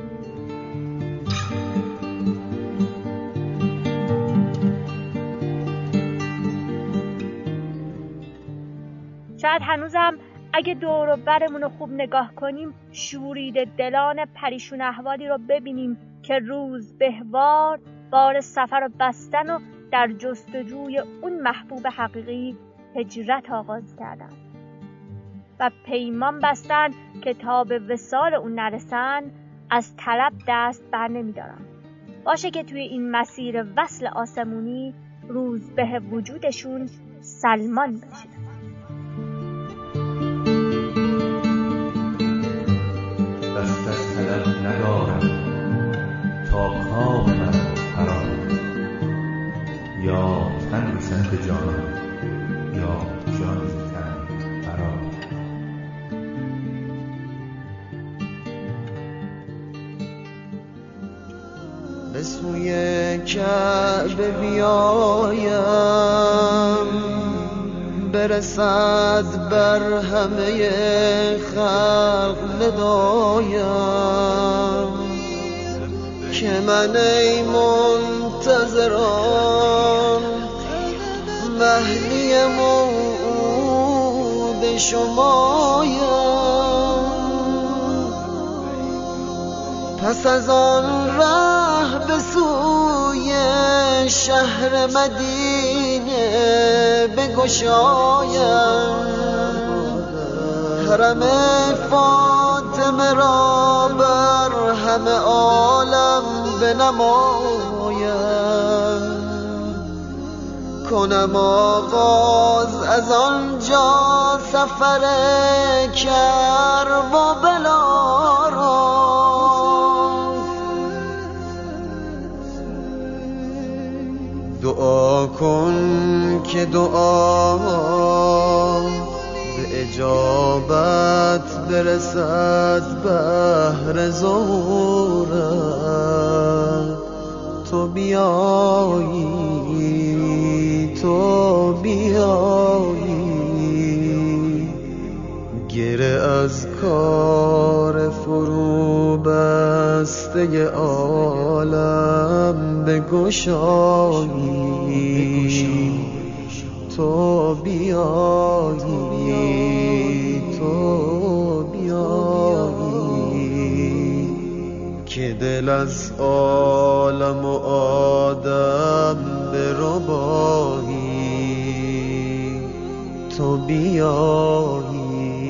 J: شاید هنوزم اگه دور و برمون رو خوب نگاه کنیم شوریده دلان پریشون احوالی رو ببینیم که روز بهوار بار سفر رو بستن و در جستجوی اون محبوب حقیقی هجرت آغاز کردن و پیمان بستن که تا به وصال اون نرسن از طلب دست بر نمیدارن. باشه که توی این مسیر وصل آسمونی روز به وجودشون سلمان بشه.
I: دست از طلب ندارم تا کام من فرار، یا تن به سنگ جانان یا جان به تن فرار.
M: به سوی کعبه بیایم برسد بر همه خلق ندایم که من ای منتظران مهدی موعود شمایم. پس از آن ره به سوی شهر مدینه بگشایم، حرم فاطمه را بر همه عالم بنمایم. کنم آغاز از آنجا سفر کربلا را. دعا کن که دعا به اجابت برسد بهر ظهورت. تو بیایی تو بیایی گره از کار فرو بسته عالم بگشایی. تو بیایی تو بیایی که دل از عالم و آدم بربایی. تو بیایی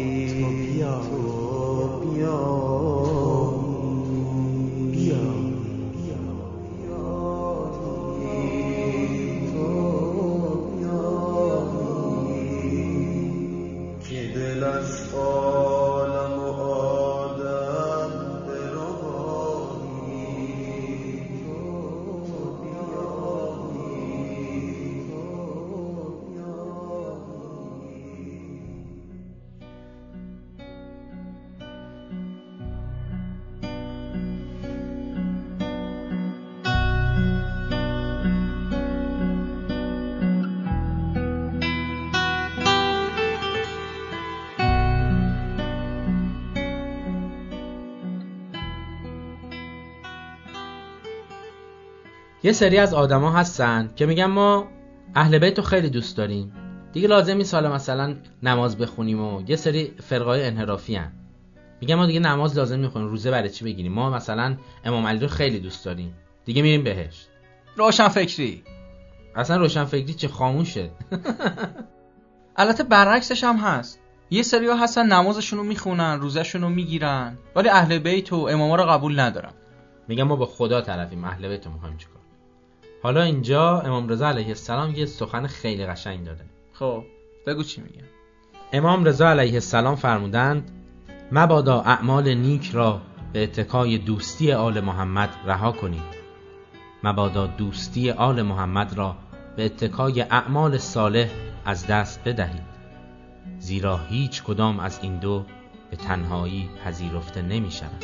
A: یه سری از آدما هستن که میگن ما اهل بیت رو خیلی دوست داریم، دیگه لازم نیست حالا مثلا نماز بخونیم. و یه سری فرقای انحرافی هن میگن ما دیگه نماز لازم میخونیم، روزه برای چی بگیریم، ما مثلا امام علی رو خیلی دوست داریم دیگه میریم بهشت.
B: روشن فکری.
A: اصلا روشن فکری چه، خاموشه.
B: البته برعکسش هم هست. یه سری‌ها هستن نمازشون رو میخونن، روزهشون رو میگیرن، ولی اهل بیت و اماما رو قبول ندارن.
A: میگن ما با خدا طرفیم، اهل بیت رو میخوایم چیکار. حالا اینجا امام رضا علیه السلام یه سخن خیلی قشنگ داره.
B: خب بگو چی میگه.
A: امام رضا علیه السلام فرمودند مبادا اعمال نیک را به اتکای دوستی آل محمد رها کنید. مبادا دوستی آل محمد را به اتکای اعمال صالح از دست بدهید، زیرا هیچ کدام از این دو به تنهایی پذیرفته نمی شود.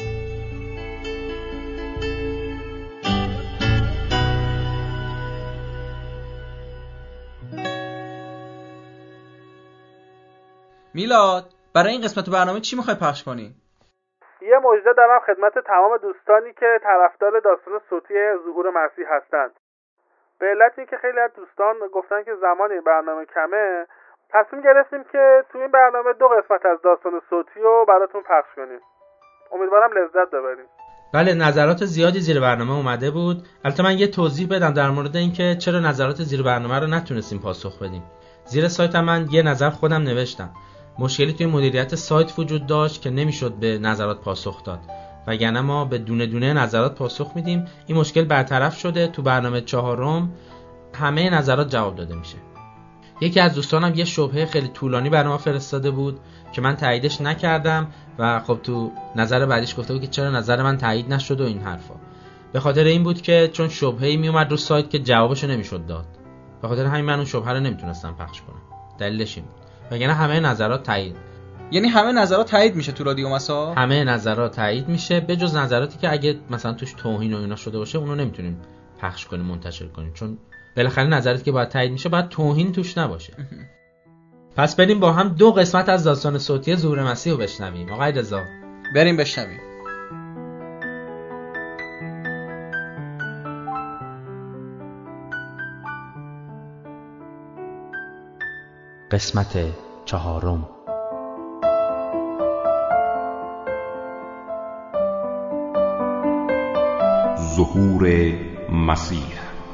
B: میلاد، برای این قسمت برنامه چی میخوای پخش کنی؟
F: یه مژده دارم خدمت تمام دوستانی که طرفدار داستان صوتی ظهور مسیح هستند. به علت اینکه خیلی از دوستان گفتن که زمان این برنامه کمه، تصمیم گرفتیم که تو این برنامه دو قسمت از داستان صوتی رو براتون پخش کنیم. امیدوارم لذت ببرید.
A: بله، نظرات زیادی زیر برنامه اومده بود. البته من یه توضیح بدم در مورد اینکه چرا نظرات زیر برنامه رو نتونستیم پاسخ بدیم. زیر سایت من یه نظر خودم نوشتم. مشکلی توی مدیریت سایت وجود داشت که نمیشد به نظرات پاسخ داد، وگرنه ما به دونه دونه نظرات پاسخ میدیم. این مشکل برطرف شده. تو برنامه چهارم همه نظرات جواب داده میشه. یکی از دوستانم یه شبهه خیلی طولانی برای ما فرستاده بود که من تاییدش نکردم و خب تو نظر بعدیش گفته بود که چرا نظر من تایید نشد و این حرفا. به خاطر این بود که چون شبهه‌ای میومد رو سایت که جوابشو نمیشد داد، به خاطر همین من اون شبهه رو نمیتونستم پخش کنم. دلیلش این بود. وگرنه همه نظرات تایید.
B: یعنی همه نظرات تایید میشه تو رادیو مسا؟
A: همه نظرات تایید میشه به جز نظراتی که اگه مثلا توش توهین و اینا شده باشه اونو نمیتونیم پخش کنیم، منتشر کنیم، چون بالاخره نظراتی که باید تایید میشه باید توهین توش نباشه. پس بریم با هم دو قسمت از داستان صوتی ظهور مسیح رو بشنویم. آقای رضا
B: بریم بشنویم.
A: قسمت چهارم.
N: ظهور مسیح.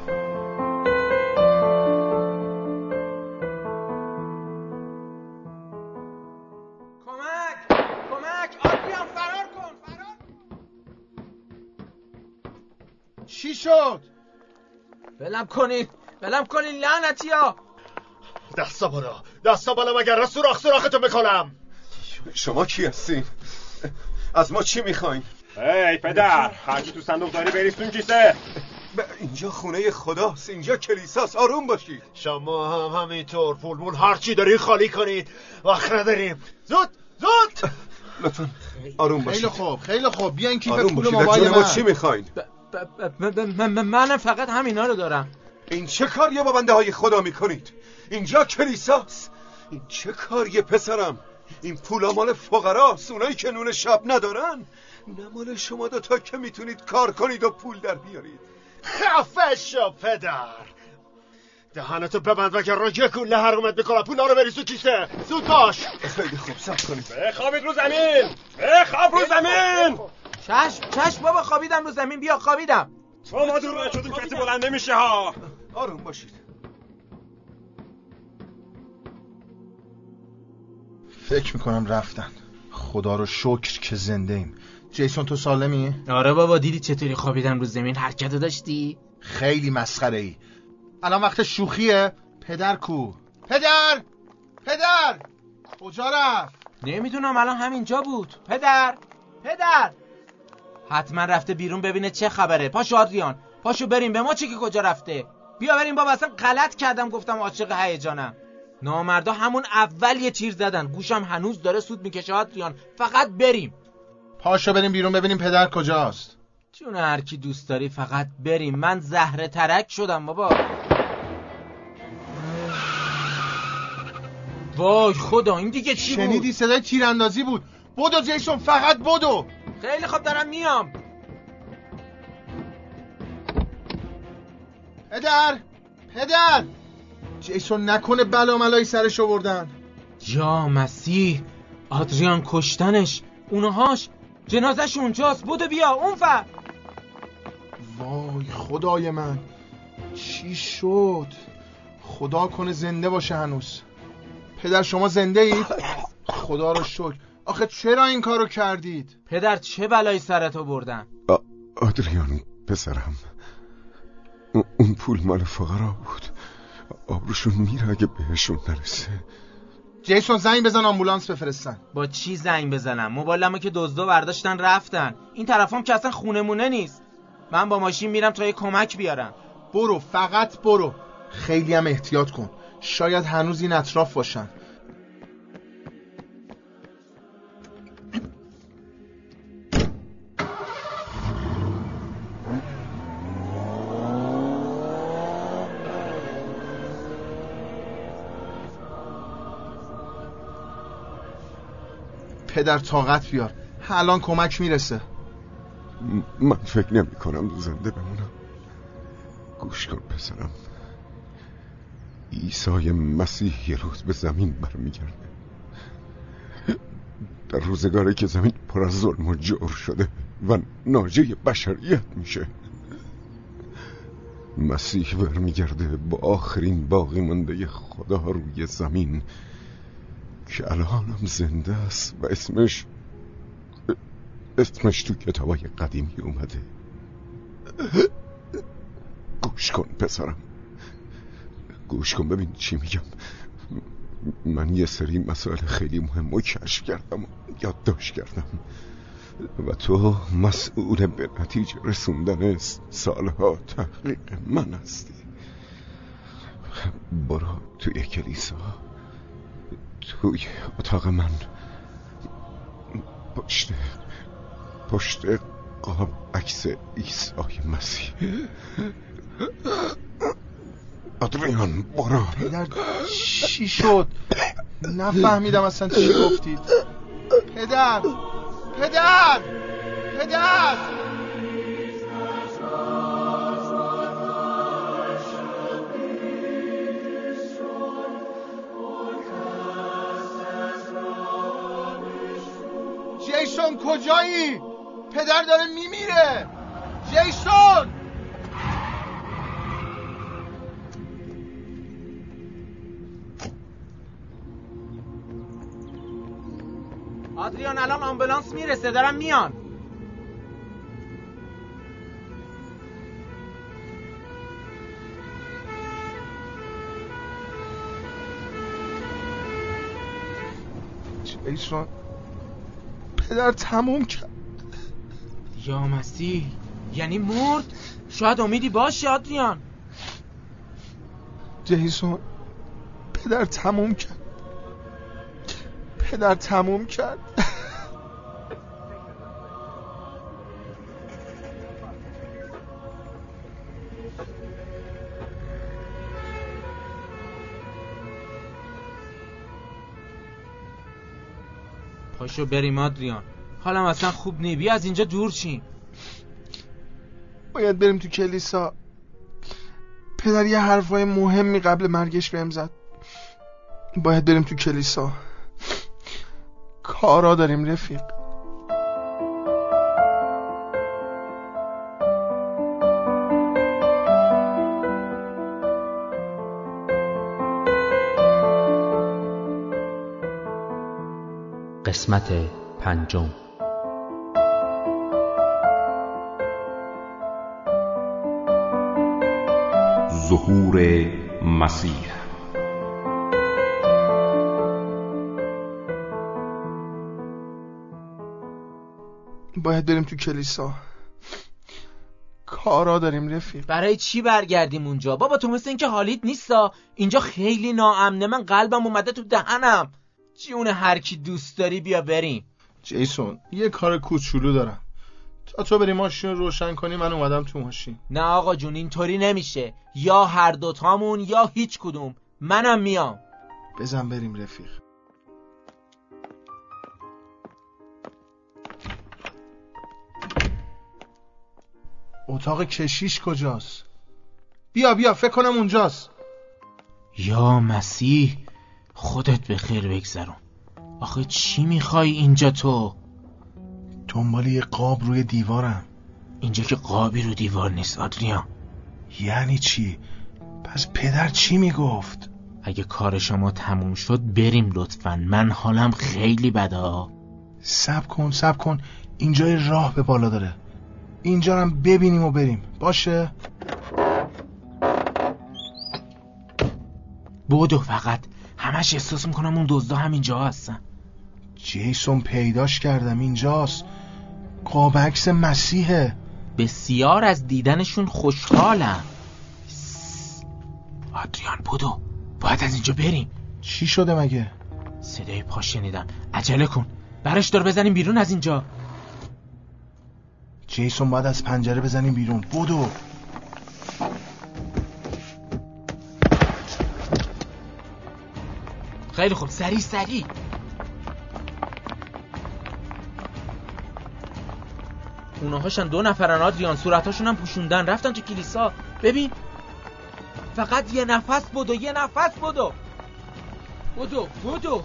E: کمک کمک آدریان فرار کن فرار.
O: چی شد؟
E: ولم کنید
B: بلم کنین لعنتیا.
O: دستا بالا دستا بالا مگر سوراخ سوراختو بکنم.
P: شما کی هستین؟ از ما چی میخواین؟
O: ای پدر، هرچی تو صندوق داری بریزتون کیسه.
P: اینجا خونه خداست، اینجا کلیساست، آروم باشید.
O: شما هم همینطور پول مول هرچی داری خالی کنید، وقت نداریم. زود زود.
P: لطفا آروم باشید.
O: خیلی خوب خیلی خوب بیاین کیف
P: آروم
O: پول
P: باشید.
O: موبایل
P: ما
O: من.
P: چی میخواین؟
B: من فقط همینا رو دارم.
P: این چه کاریه با بنده های خدا میکنید؟ اینجا کلیساست. این چه کاریه پسرم؟ این پولا مال فقراست، اونایی که نون شب ندارن. نه مال شما دوتا که میتونید کار کنید و پول در بیارید.
O: خفه شو پدر. دهنتو ببند وگرنه یک گوله حرومت میکنم. پولا رو بریز تو کیسه. زود باش.
P: خیلی خوب صبر کنید.
O: بخوابید رو زمین. بخواب رو زمین.
B: چشم چشم بابا خوابیدم رو زمین. بیا خوابیدم.
O: تو ما دور نشدیم کسی بلند نمیشه ها.
P: آروم باشید.
O: فکر میکنم رفتن. خدا رو شکر که زنده ایم. جیسون تو سالمی؟
B: آره بابا دیدی چطوری خوابیدم رو زمین؟ حرکت داشتی؟
O: خیلی مسخره ای. الان وقت شوخیه. پدر کو؟ پدر پدر کجا رفت؟
B: نمیدونم الان همینجا بود. پدر پدر حتما رفته بیرون ببینه چه خبره. پاشو آدریان پاشو بریم. به ما چی که کجا رفته؟ بیا بریم بابا. اصلا غلط کردم گفتم عاشق هیجانم. نامردا همون اول یه تیر زدن. گوشم هنوز داره سود میکشه آدریان. فقط بریم.
O: پاشو بریم بیرون ببینیم پدر کجاست.
B: جون هر کی دوست داری فقط بریم. من زهره ترک شدم بابا. وای خدا این دیگه چی بود؟
O: شنیدی صدای تیراندازی بود. بدو جیسون فقط بدو.
B: خیلی خوب دارم میام.
O: پدر پدر جیسون نکنه بلا ملایی سرش آوردن.
B: یا مسیح آدریان کشتنش. اونهاش جنازش اونجاست. بودو بیا اون فر.
O: وای خدای من چی شد؟ خدا کنه زنده باشه هنوز. پدر شما زنده اید؟ خدا رو شکر. آخه چرا این کارو کردید؟
B: پدر چه بلایی سرتو بردن؟
P: آدریان پسرم اون پول مال فقرا بود. آبروشون میره اگه بهشون نرسه.
O: جیسون زنگ بزن آمبولانس بفرستن.
B: با چی زنگ بزنم؟ موبایلمو که دزدا برداشتن رفتن. این طرفام که اصلا خونمونه نیست. من با ماشین میرم تا یه کمک بیارم.
O: برو فقط برو. خیلی هم احتیاط کن. شاید هنوز این اطراف باشن. پدر طاقت بیار. الان کمک میرسه.
P: من فکر نمی کنم زنده بمونم. گوش کن پسرم. عیسی مسیح یه روز به زمین برمیگرده. در روزگاری که زمین پر از ظلم و جور شده و ناجی بشریت میشه. مسیح برمیگرده با آخرین باقی مانده خدا روی زمین که الانم زنده است و اسمش اسمش تو کتابای قدیمی اومده. گوش کن پسرم. گوش کن ببین چی میگم. من یه سری مسائل خیلی مهم رو کشف کردم و یادداشت کردم و تو مسئول به نتیجه رسوندن سالها تحقیق من هستی. برو توی کلیسا، توی اتاق من، پشت پشت قاب عکس عیسی مسیح. آدریان برو.
O: پدر چی شد؟ نفهمیدم اصلا چی گفتید. پدر پدر پدر جیسون کجایی؟ پدر داره میمیره. جیسون
B: آدریان الان آمبولانس میرسه. دارم میان.
O: جیسون پدر تموم کرد.
A: یا مسیح، یعنی مرد؟ شاید امیدی باشه آدریان.
O: جیسون پدر تموم کرد، پدر تموم کرد.
A: پاشو بریم آدریان، حالم اصلا خوب نی، بیا از اینجا دور شیم.
O: باید بریم تو کلیسا. پدر یه حرفای مهمی قبل مرگش بهم زد. باید بریم تو کلیسا، کارا داریم رفیق.
A: قسمت پنجم.
N: ظهور مسیح.
O: باید بریم تو کلیسا، کارا داریم رفیق.
A: برای چی برگردیم اونجا؟ بابا تو مثل این که حالیت نیستا. اینجا خیلی ناامنه، من قلبم اومده تو دهنم. جون هر کی دوست داری بیا بریم.
O: جیسون یه کار کوچولو دارم، تا تو بری ماشین رو روشن کنی من اومدم تو ماشین.
A: نه آقا جون اینطوری نمیشه، یا هر دوتامون یا هیچ کدوم. منم میام.
O: بزن بریم رفیق. اتاق کشیش کجاست؟ بیا بیا فکر کنم اونجاست.
A: یا مسیح، خودت به خیر بگذرون. آخه چی میخوای اینجا تو؟
O: دنبال یه قاب روی دیوارم.
A: اینجا که قابی رو دیوار نیست آدریان.
O: یعنی چی؟ پس پدر چی میگفت؟
A: اگه کار شما تموم شد بریم لطفاً، من حالم خیلی بده.
O: صبر کن صبر کن، اینجا راه به بالا داره، اینجا هم ببینیم و بریم. باشه
A: بودو، فقط همش احساس میکنم اون دزدا هم اینجا هستن.
O: جیسون پیداش کردم، اینجاست. قاب عکس مسیحه.
A: بسیار از دیدنشون خوشحالم. آدریان بودو، باید از اینجا بریم.
O: چی شده مگه؟
A: صدای پا شنیدم، عجله کن، برش دار بزنیم بیرون از اینجا.
O: جیسون باید از پنجره بزنیم بیرون. بودو.
A: خیلی خوب، سریع سریع. اونهاشن دو نفرن آدریان، صورتاشون هم پوشوندن، رفتن تو کلیسا. ببین فقط یه نفس بدو، یه نفس بدو بدو بدو.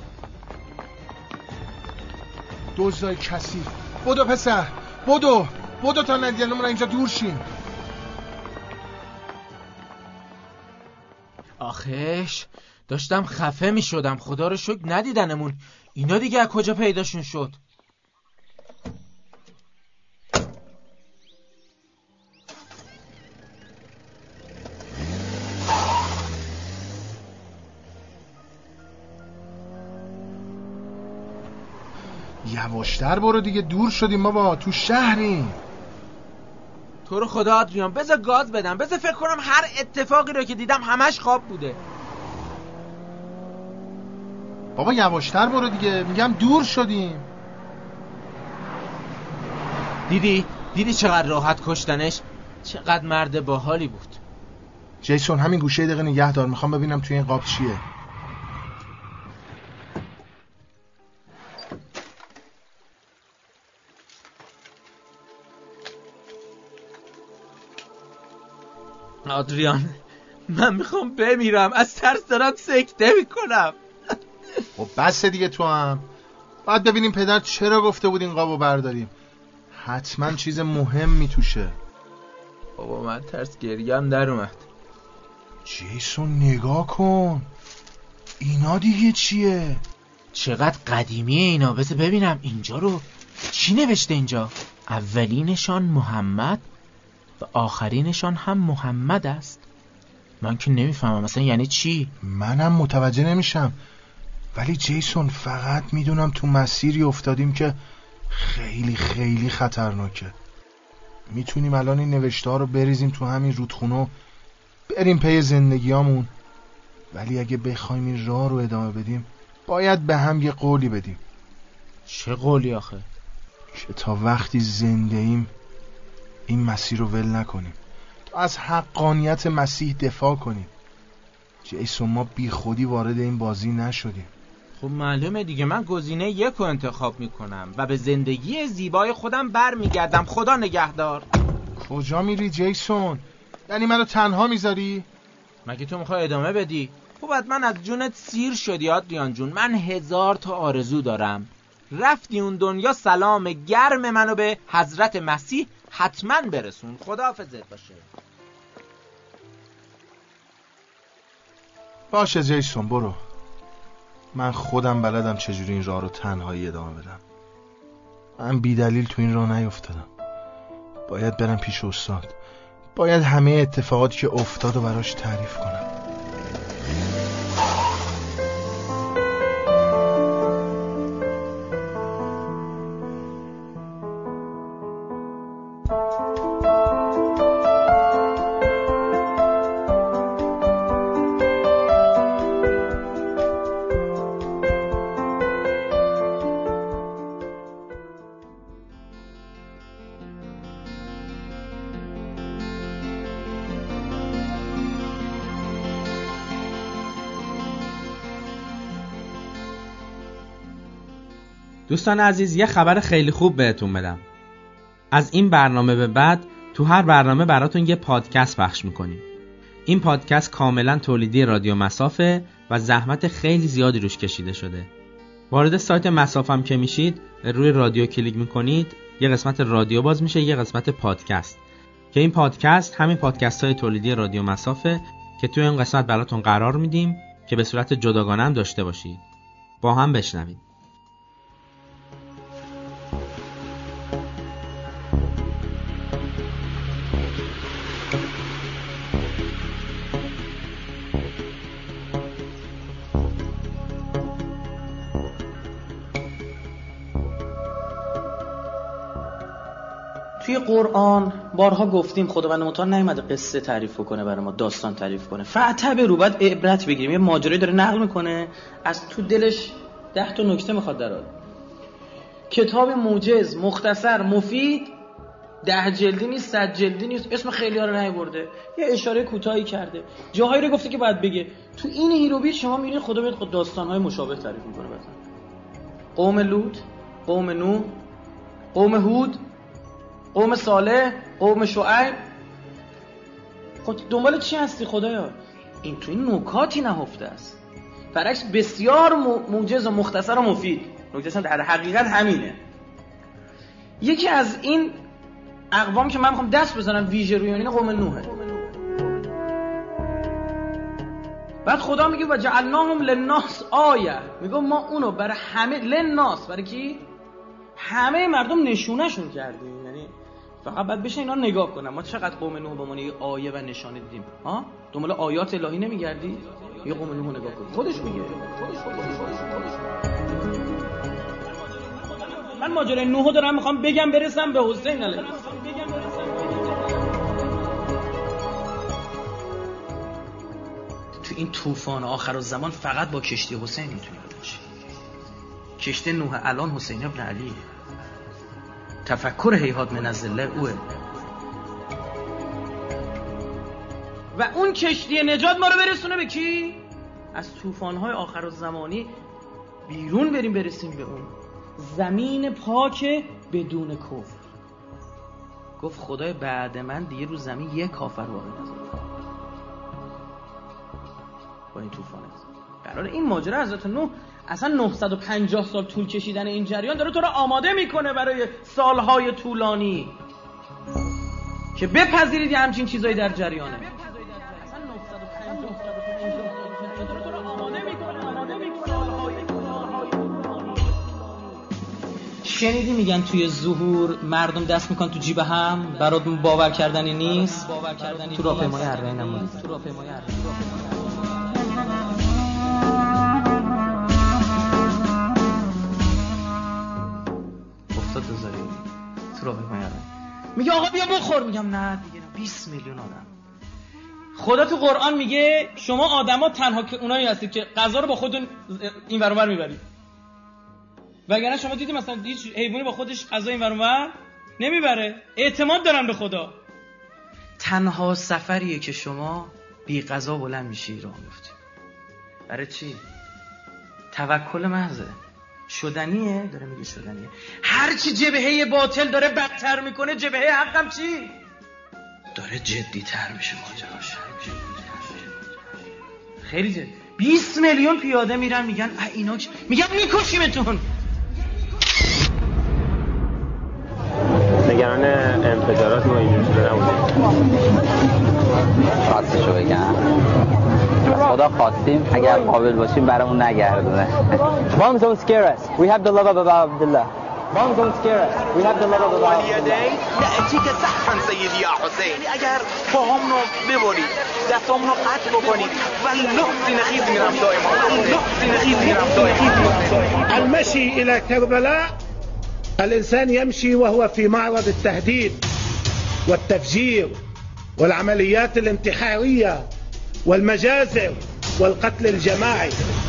O: دزدای کسی. بدو پسر، بدو بدو تا ندیدنمون اینجا دور شیم.
A: آخش داشتم خفه می شدم، خدا رو شکر ندیدنمون. اینا دیگه از کجا پیداشون شد؟
O: یواشتر برو دیگه، دور شدیم ما، با تو شهریم.
A: تو رو خدا آدریان بذار گاز بدم، بذار فکر کنم هر اتفاقی رو که دیدم همش خواب بوده.
O: بابا یواشتر برو دیگه، میگم دور شدیم.
A: دیدی؟ دیدی چقدر راحت کشتنش؟ چقدر مرد باحالی بود.
O: جیسون همین گوشه دقیقه نگه دار، میخوام ببینم توی این قاب چیه.
A: آدریان من میخوام بمیرم، از ترس دارم سکته میکنم.
O: خب بس دیگه، تو هم باید ببینیم پدر چرا گفته بود این قابو برداریم. حتما چیز مهم میتوشه.
A: بابا من ترس گریم در اومد.
O: جیسون نگاه کن، اینا دیگه چیه؟
A: چقدر قدیمیه اینا، بذار ببینم اینجا رو چی نوشته. اینجا اولینشان محمد و آخرینشان هم محمد است. من که نمیفهمم مثلا یعنی چی.
O: منم متوجه نمیشم. ولی جیسون فقط میدونم تو مسیری افتادیم که خیلی خیلی خطرناکه. میتونیم الان این نوشته ها رو بریزیم تو همین رودخونه، بریم پی زندگیامون، ولی اگه بخوایم این راه رو ادامه بدیم باید به هم یه قولی بدیم.
A: چه قولی آخه؟
O: که تا وقتی زنده ایم این مسیر رو ول نکنیم، تا از حقانیت مسیح دفاع کنیم. جیسون ما بی خودی وارد این بازی نشدیم.
A: خب معلومه دیگه، من گزینه یک رو انتخاب میکنم و به زندگی زیبای خودم برمیگردم. خدا نگهدار.
O: کجا میری جیسون؟ یعنی منو تنها میذاری؟
A: مگه تو میخوای ادامه بدی؟ خب حتما از جونت سیر شدی آدریان جون. من هزار تا آرزو دارم. رفتی اون دنیا، سلام گرم منو به حضرت مسیح حتما برسون. خداحافظت باشه.
O: باشه جیسون برو، من خودم بلدم چجوری این راه رو تنهایی ادامه بدم. من بی دلیل تو این راه نیفتادم. باید برم پیش استاد، باید همه اتفاقاتی که افتاد و براش تعریف کنم.
A: دوستان عزیز، یه خبر خیلی خوب بهتون بدم. از این برنامه به بعد تو هر برنامه براتون یه پادکست پخش میکنیم. این پادکست کاملا تولیدی رادیو مسافه و زحمت خیلی زیادی روش کشیده شده. وارد سایت مسافم که میشید، روی رادیو کلیک میکنید، یه قسمت رادیو باز میشه، یه قسمت پادکست، که این پادکست همین پادکست های تولیدی رادیو مسافه که توی این قسمت براتون قرار میدیم که به صورت جداگانه هم داشته باشید. با هم بشنوید.
H: توی قرآن بارها گفتیم خداوند متعال نیومده قصه تعریف کنه برای ما، داستان تعریف کنه. فعتبروا، بعد عبرت بگیریم. یه ماجرایی داره نقل میکنه، از تو دلش ده تا نکته میخواد درآره. کتاب موجز، مختصر، مفید، ده جلدی نیست، صد جلدی نیست، اسم خیلی ها رو نیاورده، یه اشاره کوتاهی کرده، جاهایی رو گفته که باید بگه. تو این هیروبیت شما میبینید خدا میاد خود داستان‌های مشابه تعریف میکنه. مثلا قوم لوط، قوم نوح، قوم هود، قوم صالح، قوم شعیب. خود دنبال چی هستی خدایا؟ این تو این نکاتی نهفته است. برعکس بسیار موجز و مختصر و مفید. نکته در حقیقت همینه. یکی از این اقوام که من میخوام دست بزنم ویژه روی این قوم نوحه. بعد خدا میگه و جعلناهم للناس آیه، میگه ما اونو برای همه، للناس برای کی؟ همه مردم نشونهشون کردیم. یعنی فقط باید بشه اینا نگاه کنم ما چقدر قوم نوح به عنوان یه آیه و نشانه دیدیم. ها دنبال آیات الهی نمیگردی؟ یه قوم نوح نگاه کن، خودش میگه. من ماجرای نوح دارم میخوام بگم برسم به حسین علیه السلام. تو این طوفان آخر الزمان فقط با کشتی حسین میتونی باشی. کشتی نوح الان حسین ابن علی، تفکر هیهات من الذله اوه. و اون کشتی نجات ما رو برسونه به کی؟ از طوفان‌های آخر الزمانی بیرون بریم برسیم به اون زمین پاک بدون کفر. گفت خدای بعد من دیگه رو زمین یک کافر واقع نذاره. با این طوفانه قرار این ماجرا حضرت نوح اصلا نهصد و پنجاه سال طول کشیدن این جریان داره تو رو آماده میکنه برای سالهای طولانی که بپذیرید یه همچین چیزایی در جریانه. شنیدی میگن توی ظهور مردم دست میکنن تو جیب هم، برات باور کردنی نیست. تو راهپیمای اربعین هم میگه آقا بیا بخور، میگم نه دیگه بیست میلیون آدم. خدا تو قرآن میگه شما آدما تنها که اونایی هستید که غذا رو با خودتون این ور اون ور میبرید، وگرنه شما دیدی مثلا هیچ حیوانی با خودش غذا این ور اون ور نمیبره. اعتماد دارن به خدا. تنها سفریه که شما بی غذا بلند میشی راه میفتی. برای چی؟ توکل محضه. شدنیه، داره میگه شدنیه. هر چی جبهه باطل داره بدتر میکنه، جبهه حقم چی؟ داره جدی تر میشه ماجراش. خیلی جدی. بیست میلیون پیاده میرن میگن اینا چی؟ میگن میکشیمتون.
Q: نگران انفجارات و اینجور چیزا نبودیم.
R: راستشو بگم از خدا خواستیم اگر قابل باشیم برامون نگردونه. Bombs don't scare us. We have the love of Abdullah. Bombs don't scare us. We have the love of Abdullah.
E: نأتیک سحفا سیدی یا حسین. اگر پاهامون رو ببرید، دستامون رو قطع بکنید، والله سینخیز میرم دائما. والله سینخیز میرم دائما.
S: المشي إلى كربلاء الإنسان يمشي وهو في معرض التهديد والتفجير والعمليات الانتحارية والمجازر والقتل الجماعي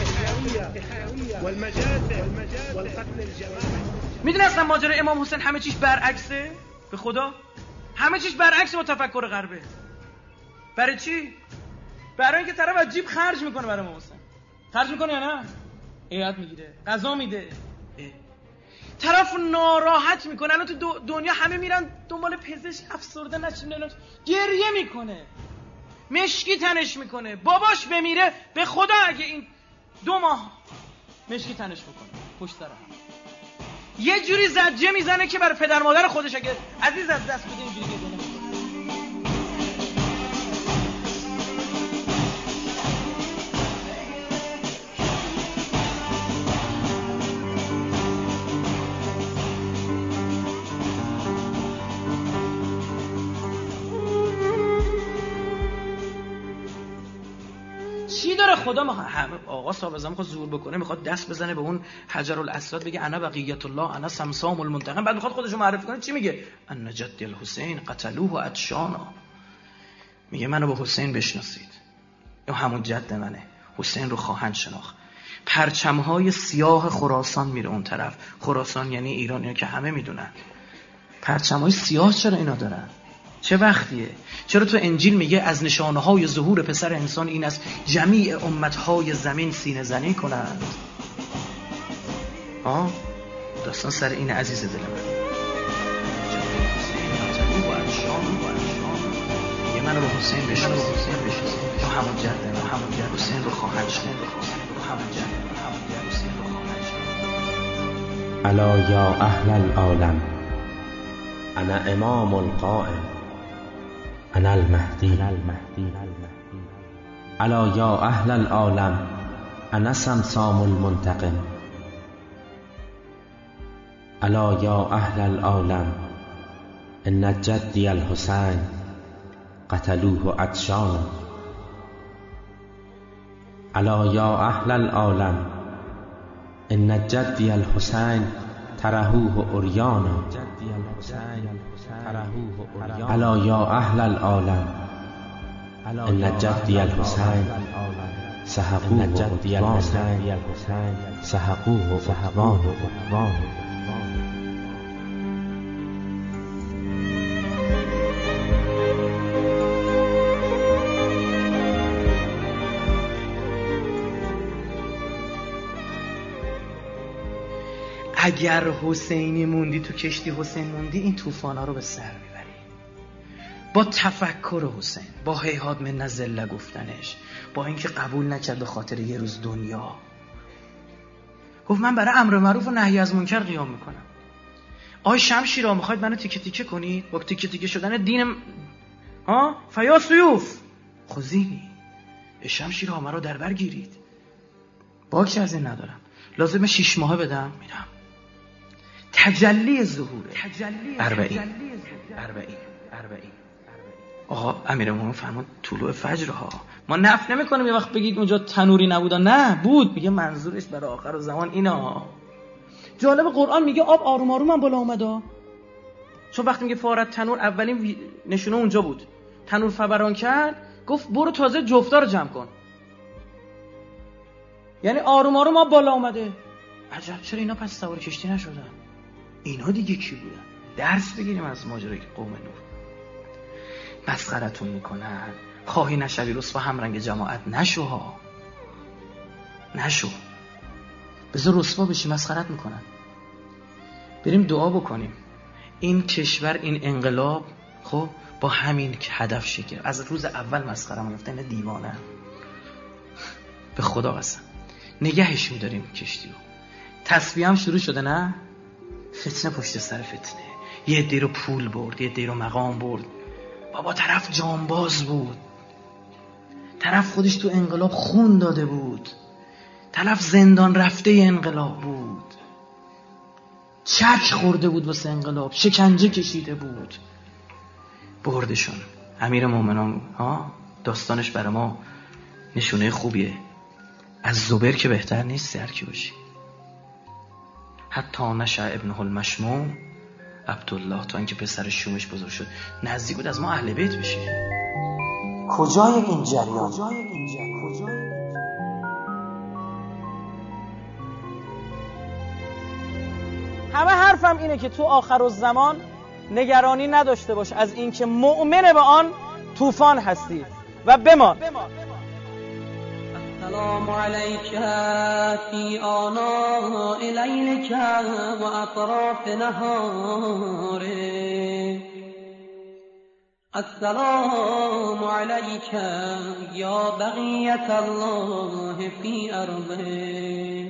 S: والمجازر والقتل الجماعي.
H: میدونی اصلا ماجرا امام حسین همه چیش برعکسه؟ به خدا همه چیش برعکس با تفکر غربه. برای چی؟ برای اینکه طرف از جیب خرج میکنه برای امام حسین. خرج میکنه یا نه؟ ایات میگیره، غذا میده. طرف ناراحت میکنه. الان تو دنیا همه میرن دنبال پزشک، افسرده نشین، گریه میکنه، مشکی تنش میکنه. باباش بمیره به خدا اگه این دو ماه مشکی تنش بکنه پشت سر هم یه جوری زجه میزنه که برای پدر مادر خودش اگه عزیز از دست بده اینجوری گریه نمیکنه. چی داره خدا میخواد؟ آقا صاحب اعظم میخواد زور بکنه، میخواد دست بزنه به اون حجر الاسود بگه انا بقیت الله انا سمسام المنتقم، بعد میخواد خودشو معرفی کنه. چی میگه؟ ان جد الحسین قتلوه و ادشانا. میگه منو با حسین بشناسید، این همون جد منه، حسین رو خواهند شناخت. پرچمهای سیاه خراسان میره اون طرف. خراسان یعنی ایران، اینا که همه میدونن. پرچمهای سیاه چرا اینا دارن؟ چه وقتیه؟ چرا تو انجیل میگه از نشانه‌های ظهور پسر انسان این است جمیع امت‌های زمین سینه زنی کنند؟ ها؟ داستان سر این عزیز دل من. یه منو با حسین بشناس، تو همون جده، تو همون جده حسین رو خواهند شد، تو همون جده، تو همون جده حسین رو خواهند شد.
T: الا یا اهل العالم انا امام القائم انا المهدی الا یا اهل العالم انا سمسام المنتقم الا یا اهل العالم ان جدی الحسین قتلوه عطشانا الا یا اهل العالم ان جدی الحسین ترهوه عریانا الا یا اهل العالم ان جدی الحسین سحقوه عدوان سحقوه عدوان.
H: اگر حسینی موندی تو کشتی حسین موندی، این طوفانا رو به سر میبری با تفکر حسین، با هیهات من نزله گفتنش، با اینکه قبول نکرد به خاطر یه روز دنیا. گفت من برای امر معروف و نهی از منکر قیام میکنم. آی شمشیرا میخواید منو تیکه تیکه کنید؟ با تیکه تیکه شدن دینم ها فیا سیوف خذینی، شمشیرا مرا در بر گیرید. باکی از این ندارم، لازمه شش ماهه بدم میرم. تجلی ظهوره. اربعین اربعین اربعین آقا امیرالمومنین فرمود طلوع فجر ها. ما نفی نمی‌کنیم یه وقت بگید اونجا تنوری نبودا، نه بود. میگه منظورش برای آخر زمان اینا. جالب قرآن میگه آب آروم آروم هم بالا اومد. چون وقتی میگه فارت تنور اولین وی... نشونه اونجا بود. تنور فوران کرد، گفت برو تازه جفتا رو جمع کن. یعنی آروم آروم آب بالا اومده. عجب چرا اینا پس سوار کشتی نشدن؟ اینا دیگه کی بودن؟ درس بگیریم از ماجرای قوم نوح. مسخرتون میکنن، خواهی نشوی رسوا همرنگ جماعت نشو ها، نشو، بذار رسوا بشی، مسخرت میکنن. بریم دعا بکنیم این کشور، این انقلاب خب با همین هدف شکل از روز اول مسخره‌مون گفتن دیوانه. به خدا قسم نگهش می‌داریم کشتی رو. تسبیح هم شروع شده نه؟ فتنه پشت سر فتنه. یه عده رو پول برد، یه عده رو مقام برد. بابا طرف جانباز بود، طرف خودش تو انقلاب خون داده بود، طرف زندان رفته انقلاب بود، چک خورده بود واسه انقلاب، شکنجه کشیده بود، بردشون. امیر مومنان ها داستانش برای ما نشونه خوبیه. از زبیر که بهتر نیست هر کی باشی. حتی نشأ ابنه المشموم عبدالله، تا اینکه پسر شومش بزرگ شد، نزدیک بود از ما اهل بیت بشه.
U: کجای این جریان؟
H: همه حرفم اینه که تو آخر الزمان نگرانی نداشته باش از اینکه مؤمن به آن طوفان هستی و بمان.
V: السلام علیک فی آناء لیلک و اطراف نهاره. السلام علیک یا بقیت الله فی ارضه.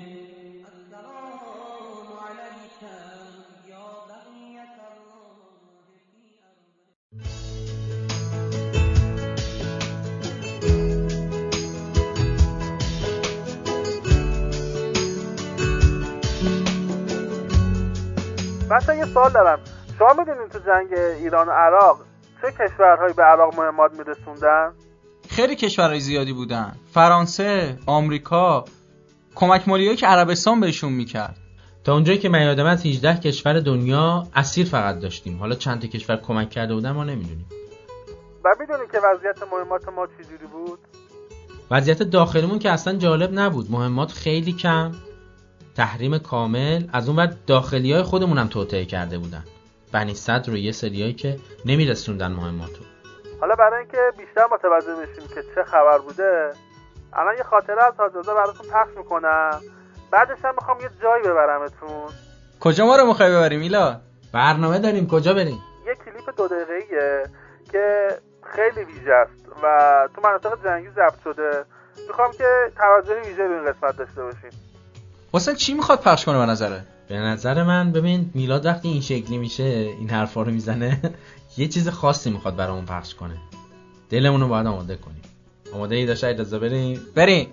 F: مثلا یه سوال دارم، شما میدونین تو جنگ ایران و عراق چه کشورهایی به عراق مهمات میرسوندن؟
B: خیلی کشورهای زیادی بودن. فرانسه، آمریکا، کمک مالیایی که عربستان بهشون میکرد.
A: تا اونجایی که من یادم از هجده کشور دنیا اسیر فقط داشتیم. حالا چند تا کشور کمک کرده بودن ما نمیدونیم.
F: و میدونین که وضعیت مهمات ما چجوری بود؟
A: وضعیت داخلیمون که اصلا جالب نبود. مهمات خیلی کم، تحریم کامل. از اون ور داخلیای خودمون هم توطئه کرده بودن. بنی صدر و یه سریایی که نمیرسوندن مهماتو.
F: حالا برای اینکه بیشتر متوجه بشیم که چه خبر بوده، الان یه خاطره از حاج رضا براتون پخش میکنم. بعدش هم میخوام یه جایی ببرمتون.
B: کجا ما رو میخوای ببریم میلاد؟
A: برنامه داریم، کجا بریم؟
F: یه کلیپ دو دقیقه‌ایه که خیلی ویژه است و تو مناطق جنگی ضبط شده. میخوام که توجه ویژه به این قسمت داشته باشین.
B: واسه چی میخواد پخش کنه به نظره؟
A: به نظر من ببین میلاد وقتی این شکلی میشه، این حرفا رو میزنه، یه چیز خاصی میخواد برامون پخش کنه. دلمون رو باید آماده کنیم. آماده ای داشته اجازه بریم؟
B: بریم.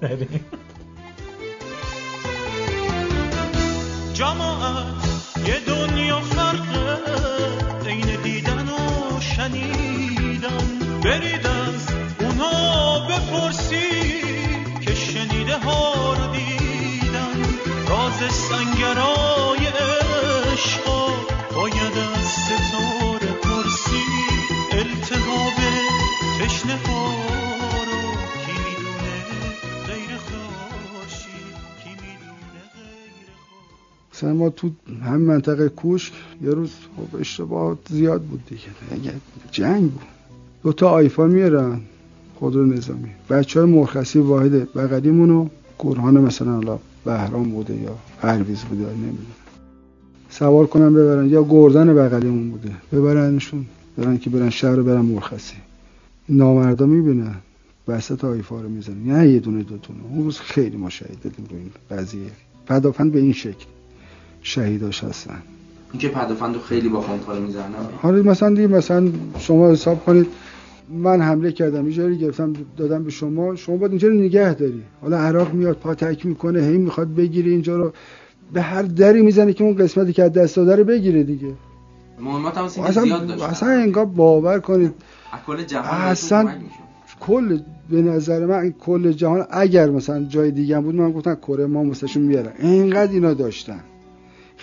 W: جماعت یه دنیا فرقه بین دیدن و شنیدن. برید از اونا بپرسی که شنیده ها رو دیدن. راز سنگرای عشقا باید از ستاره پرسی. التهاب تشنه ها رو کی میدونه غیر خورشید، کی میدونه غیر خورشید.
X: مثلا ما تو هم منطقه کوشک یه روز خب اشتباهات زیاد بود دیگه، جنگ بود. دو تا آیفا میارن خودرو نظامی، بچه های مرخصی واحد بغلیمونو گرهان مثلا حالا بهرام بوده یا پرویز بوده نمیدونم سوار کنن ببرن، یا گردن بغلیمون بوده ببرنشون برن که برن شهر رو برن مرخصی. نامردا میبینن وسط آیفا رو میزنن، نه یه دونه دو دونه. اون روز خیلی ما شهید دادیم رو این قضیه. پدافند به این شکل شهیداش هستن.
B: این که پدافند رو خیلی با خونخواره میزنن.
X: حالا مثلا دیگه مثلا شما حساب کنید من حمله کردم یه جایی گرفتم دادم به شما، شما باید اینجا رو نگه داری. حالا عراق میاد پاتک میکنه، هی میخواد بگیره اینجا رو، به هر دری میزنه که اون قسمتی که از دست داده رو بگیره دیگه.
B: مهمات هم
X: اصلا
B: زیاد داشتن.
X: اصلا انگار باور کنید
B: کل جهان
X: اصلا کل به نظر من کل جهان اگر مثلا جای دیگه هم بود من گفتم کره ما واسهشون میارن. اینقدر اینا داشتن،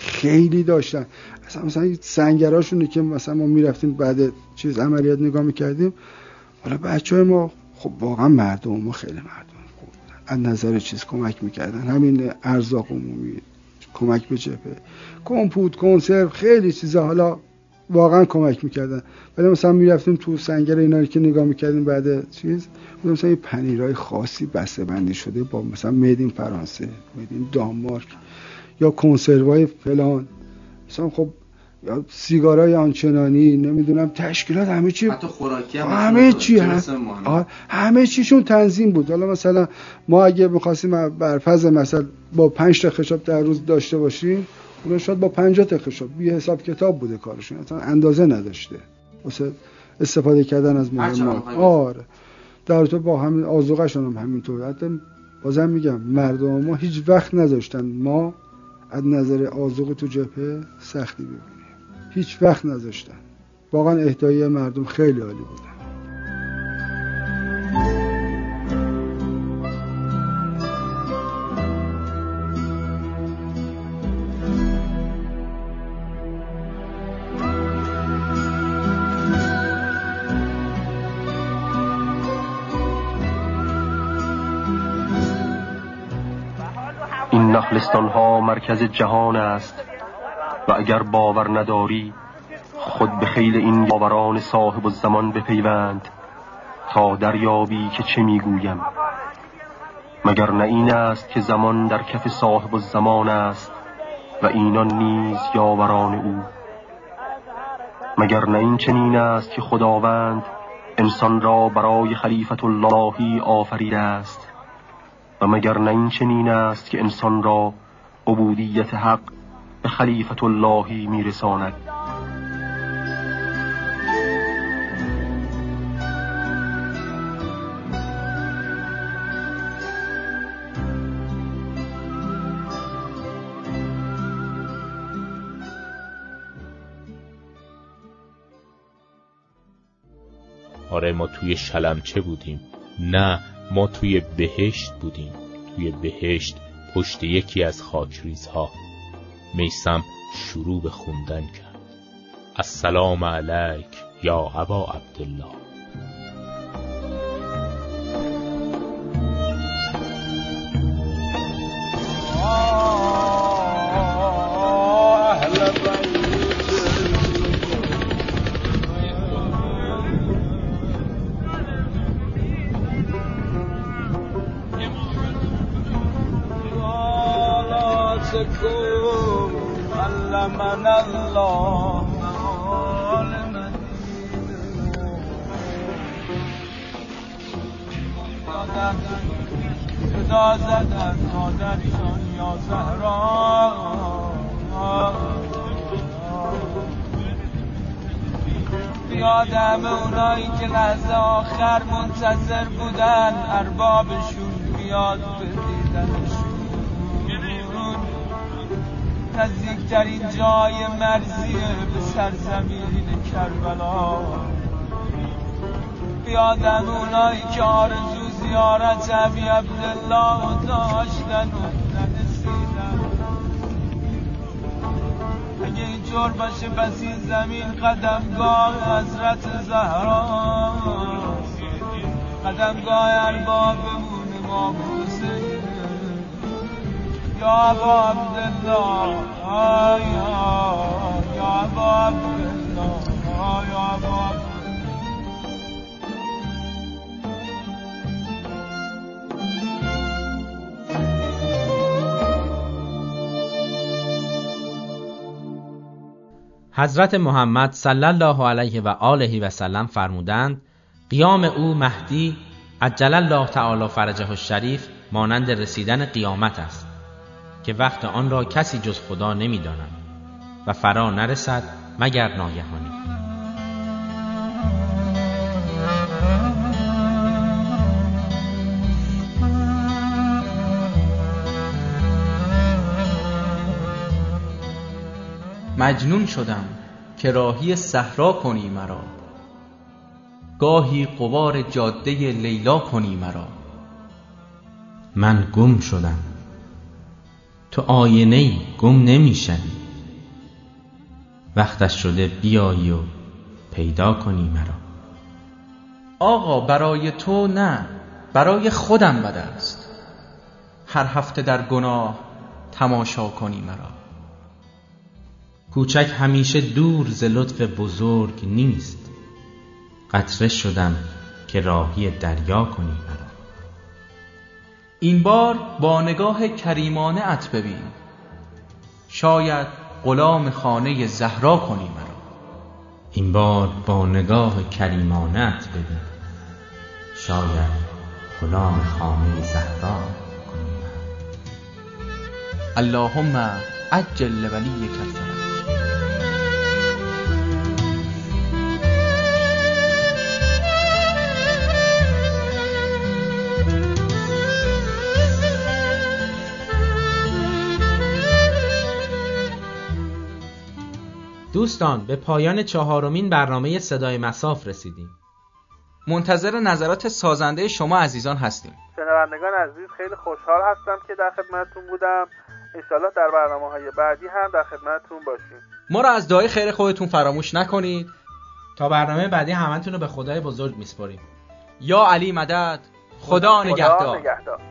X: خیلی داشتن. اصلا مثلا سنگراشونی که مثلا ما میرفتیم بعد چیز عملیات نگاه میکردیم، حالا بچهای ما خب واقعا مردم ما خیلی مردم خوب از نظر چیز کمک میکردن، همین ارزاق عمومی، کمک به جبهه، کمپوت، کنسرو، خیلی چیزا حالا واقعا کمک میکردن. ولی مثلا میرفتیم تو سنگر اینا که نگاه میکردیم بعد چیز، مثلا یه پنیرای خاصی بسته بندی شده با مثلا میدین فرانسه، میدین دانمارک، یا کنسروای فلان، مثلا خب یا سیگارای آنچنانی، نمیدونم تشکیلات، همه چی،
B: حتی خوراکی هم
X: همه چی هم... همه چیشون تنظیم بود. حالا مثلا ما اگه می‌خواستیم بر فرض مثلا با پنج تا خشاب در روز داشته باشیم، اونا شاید با پنجاه تا خشاب، بی حساب کتاب بوده کارشون، اصلا اندازه نداشته واسه استفاده کردن از مهمات. آره در تو با همین آذوقه‌شون هم همینطور. حتی بازم میگم مردم ما هیچ وقت نذاشتن ما از نظر آذوقه تو جبهه سختی ببینیم، هیچ وقت نذاشتن. واقعا اهدای مردم خیلی عالی بوده.
C: این نخلستان ها مرکز جهان است و اگر باور نداری خود به خیل این باوران صاحب الزمان بپیوند تا دریابی که چه میگویم. مگر نه این است که زمان در کف صاحب الزمان است و اینان نیز یاوران او؟ مگر نه این چنین است که خداوند انسان را برای خلیفت اللهی آفریده است و مگر نه این چنین است که انسان را عبودیت حق به خلیفت اللهی میرساند؟
D: آره ما توی شلمچه بودیم، نه ما توی بهشت بودیم، توی بهشت پشت یکی از خاکریزها. میثم شروع به خوندن کرد. السلام علیک یا ابا عبدالله.
G: علمنا الله صدا زدن مادرشان یا زهرا، بیادم اونایی که لحظه آخر منتظر بودن اربابشون بیاد بدیدنشون. نزدیکترین جای مرزیه به سرزمین کربلا. بیادم اونایی که آرزو زیارت ابی عبدالله داشتن و نرسیدن. اگه اینطور باشه پس این زمین قدمگاه حضرت زهرا، قدمگاه اربابمون امام حسین. یا ابا عبدالله یا ابا عبدالله یا ابا عبدالله.
A: حضرت محمد صلی الله علیه و آله و سلم فرمودند قیام او مهدی عجل الله تعالی فرجه الشریف مانند رسیدن قیامت است که وقت آن را کسی جز خدا نمی‌داند و فرا نرسد مگر ناگهانی.
B: مجنون شدم که راهی صحرا کنی مرا، گاهی غبار جاده لیلا کنی مرا.
A: من گم شدم تو آینه‌ای گم نمی‌شوی. وقتش شده بیایی و پیدا کنی مرا.
B: آقا برای تو نه، برای خودم بد است هر هفته در گناه تماشا کنی مرا.
A: کوچک همیشه دور ز لطف بزرگ نیست، قطره شدم که راهی دریا کنی مرا.
B: این بار با نگاه کریمانه ات ببین، شاید غلام خانه زهرا کنی مرا.
A: این بار با نگاه کریمانه ات ببین، شاید غلام خانه زهرا کنی مرا.
B: اللهم عجل لولیک الفرج.
A: دوستان به پایان چهارمین برنامه صدای مصاف رسیدیم.
B: منتظر نظرات سازنده شما عزیزان هستیم.
F: شنوندگان عزیز خیلی خوشحال هستم که در خدمتتون بودم. انشالله در برنامه‌های بعدی هم در خدمتتون باشیم.
B: ما را از دعای خیر خودتون فراموش نکنید.
A: تا برنامه بعدی همتون رو به خدای بزرگ میسپاریم.
B: یا علی مدد. خدا, خدا نگهدار.
F: نگهدار.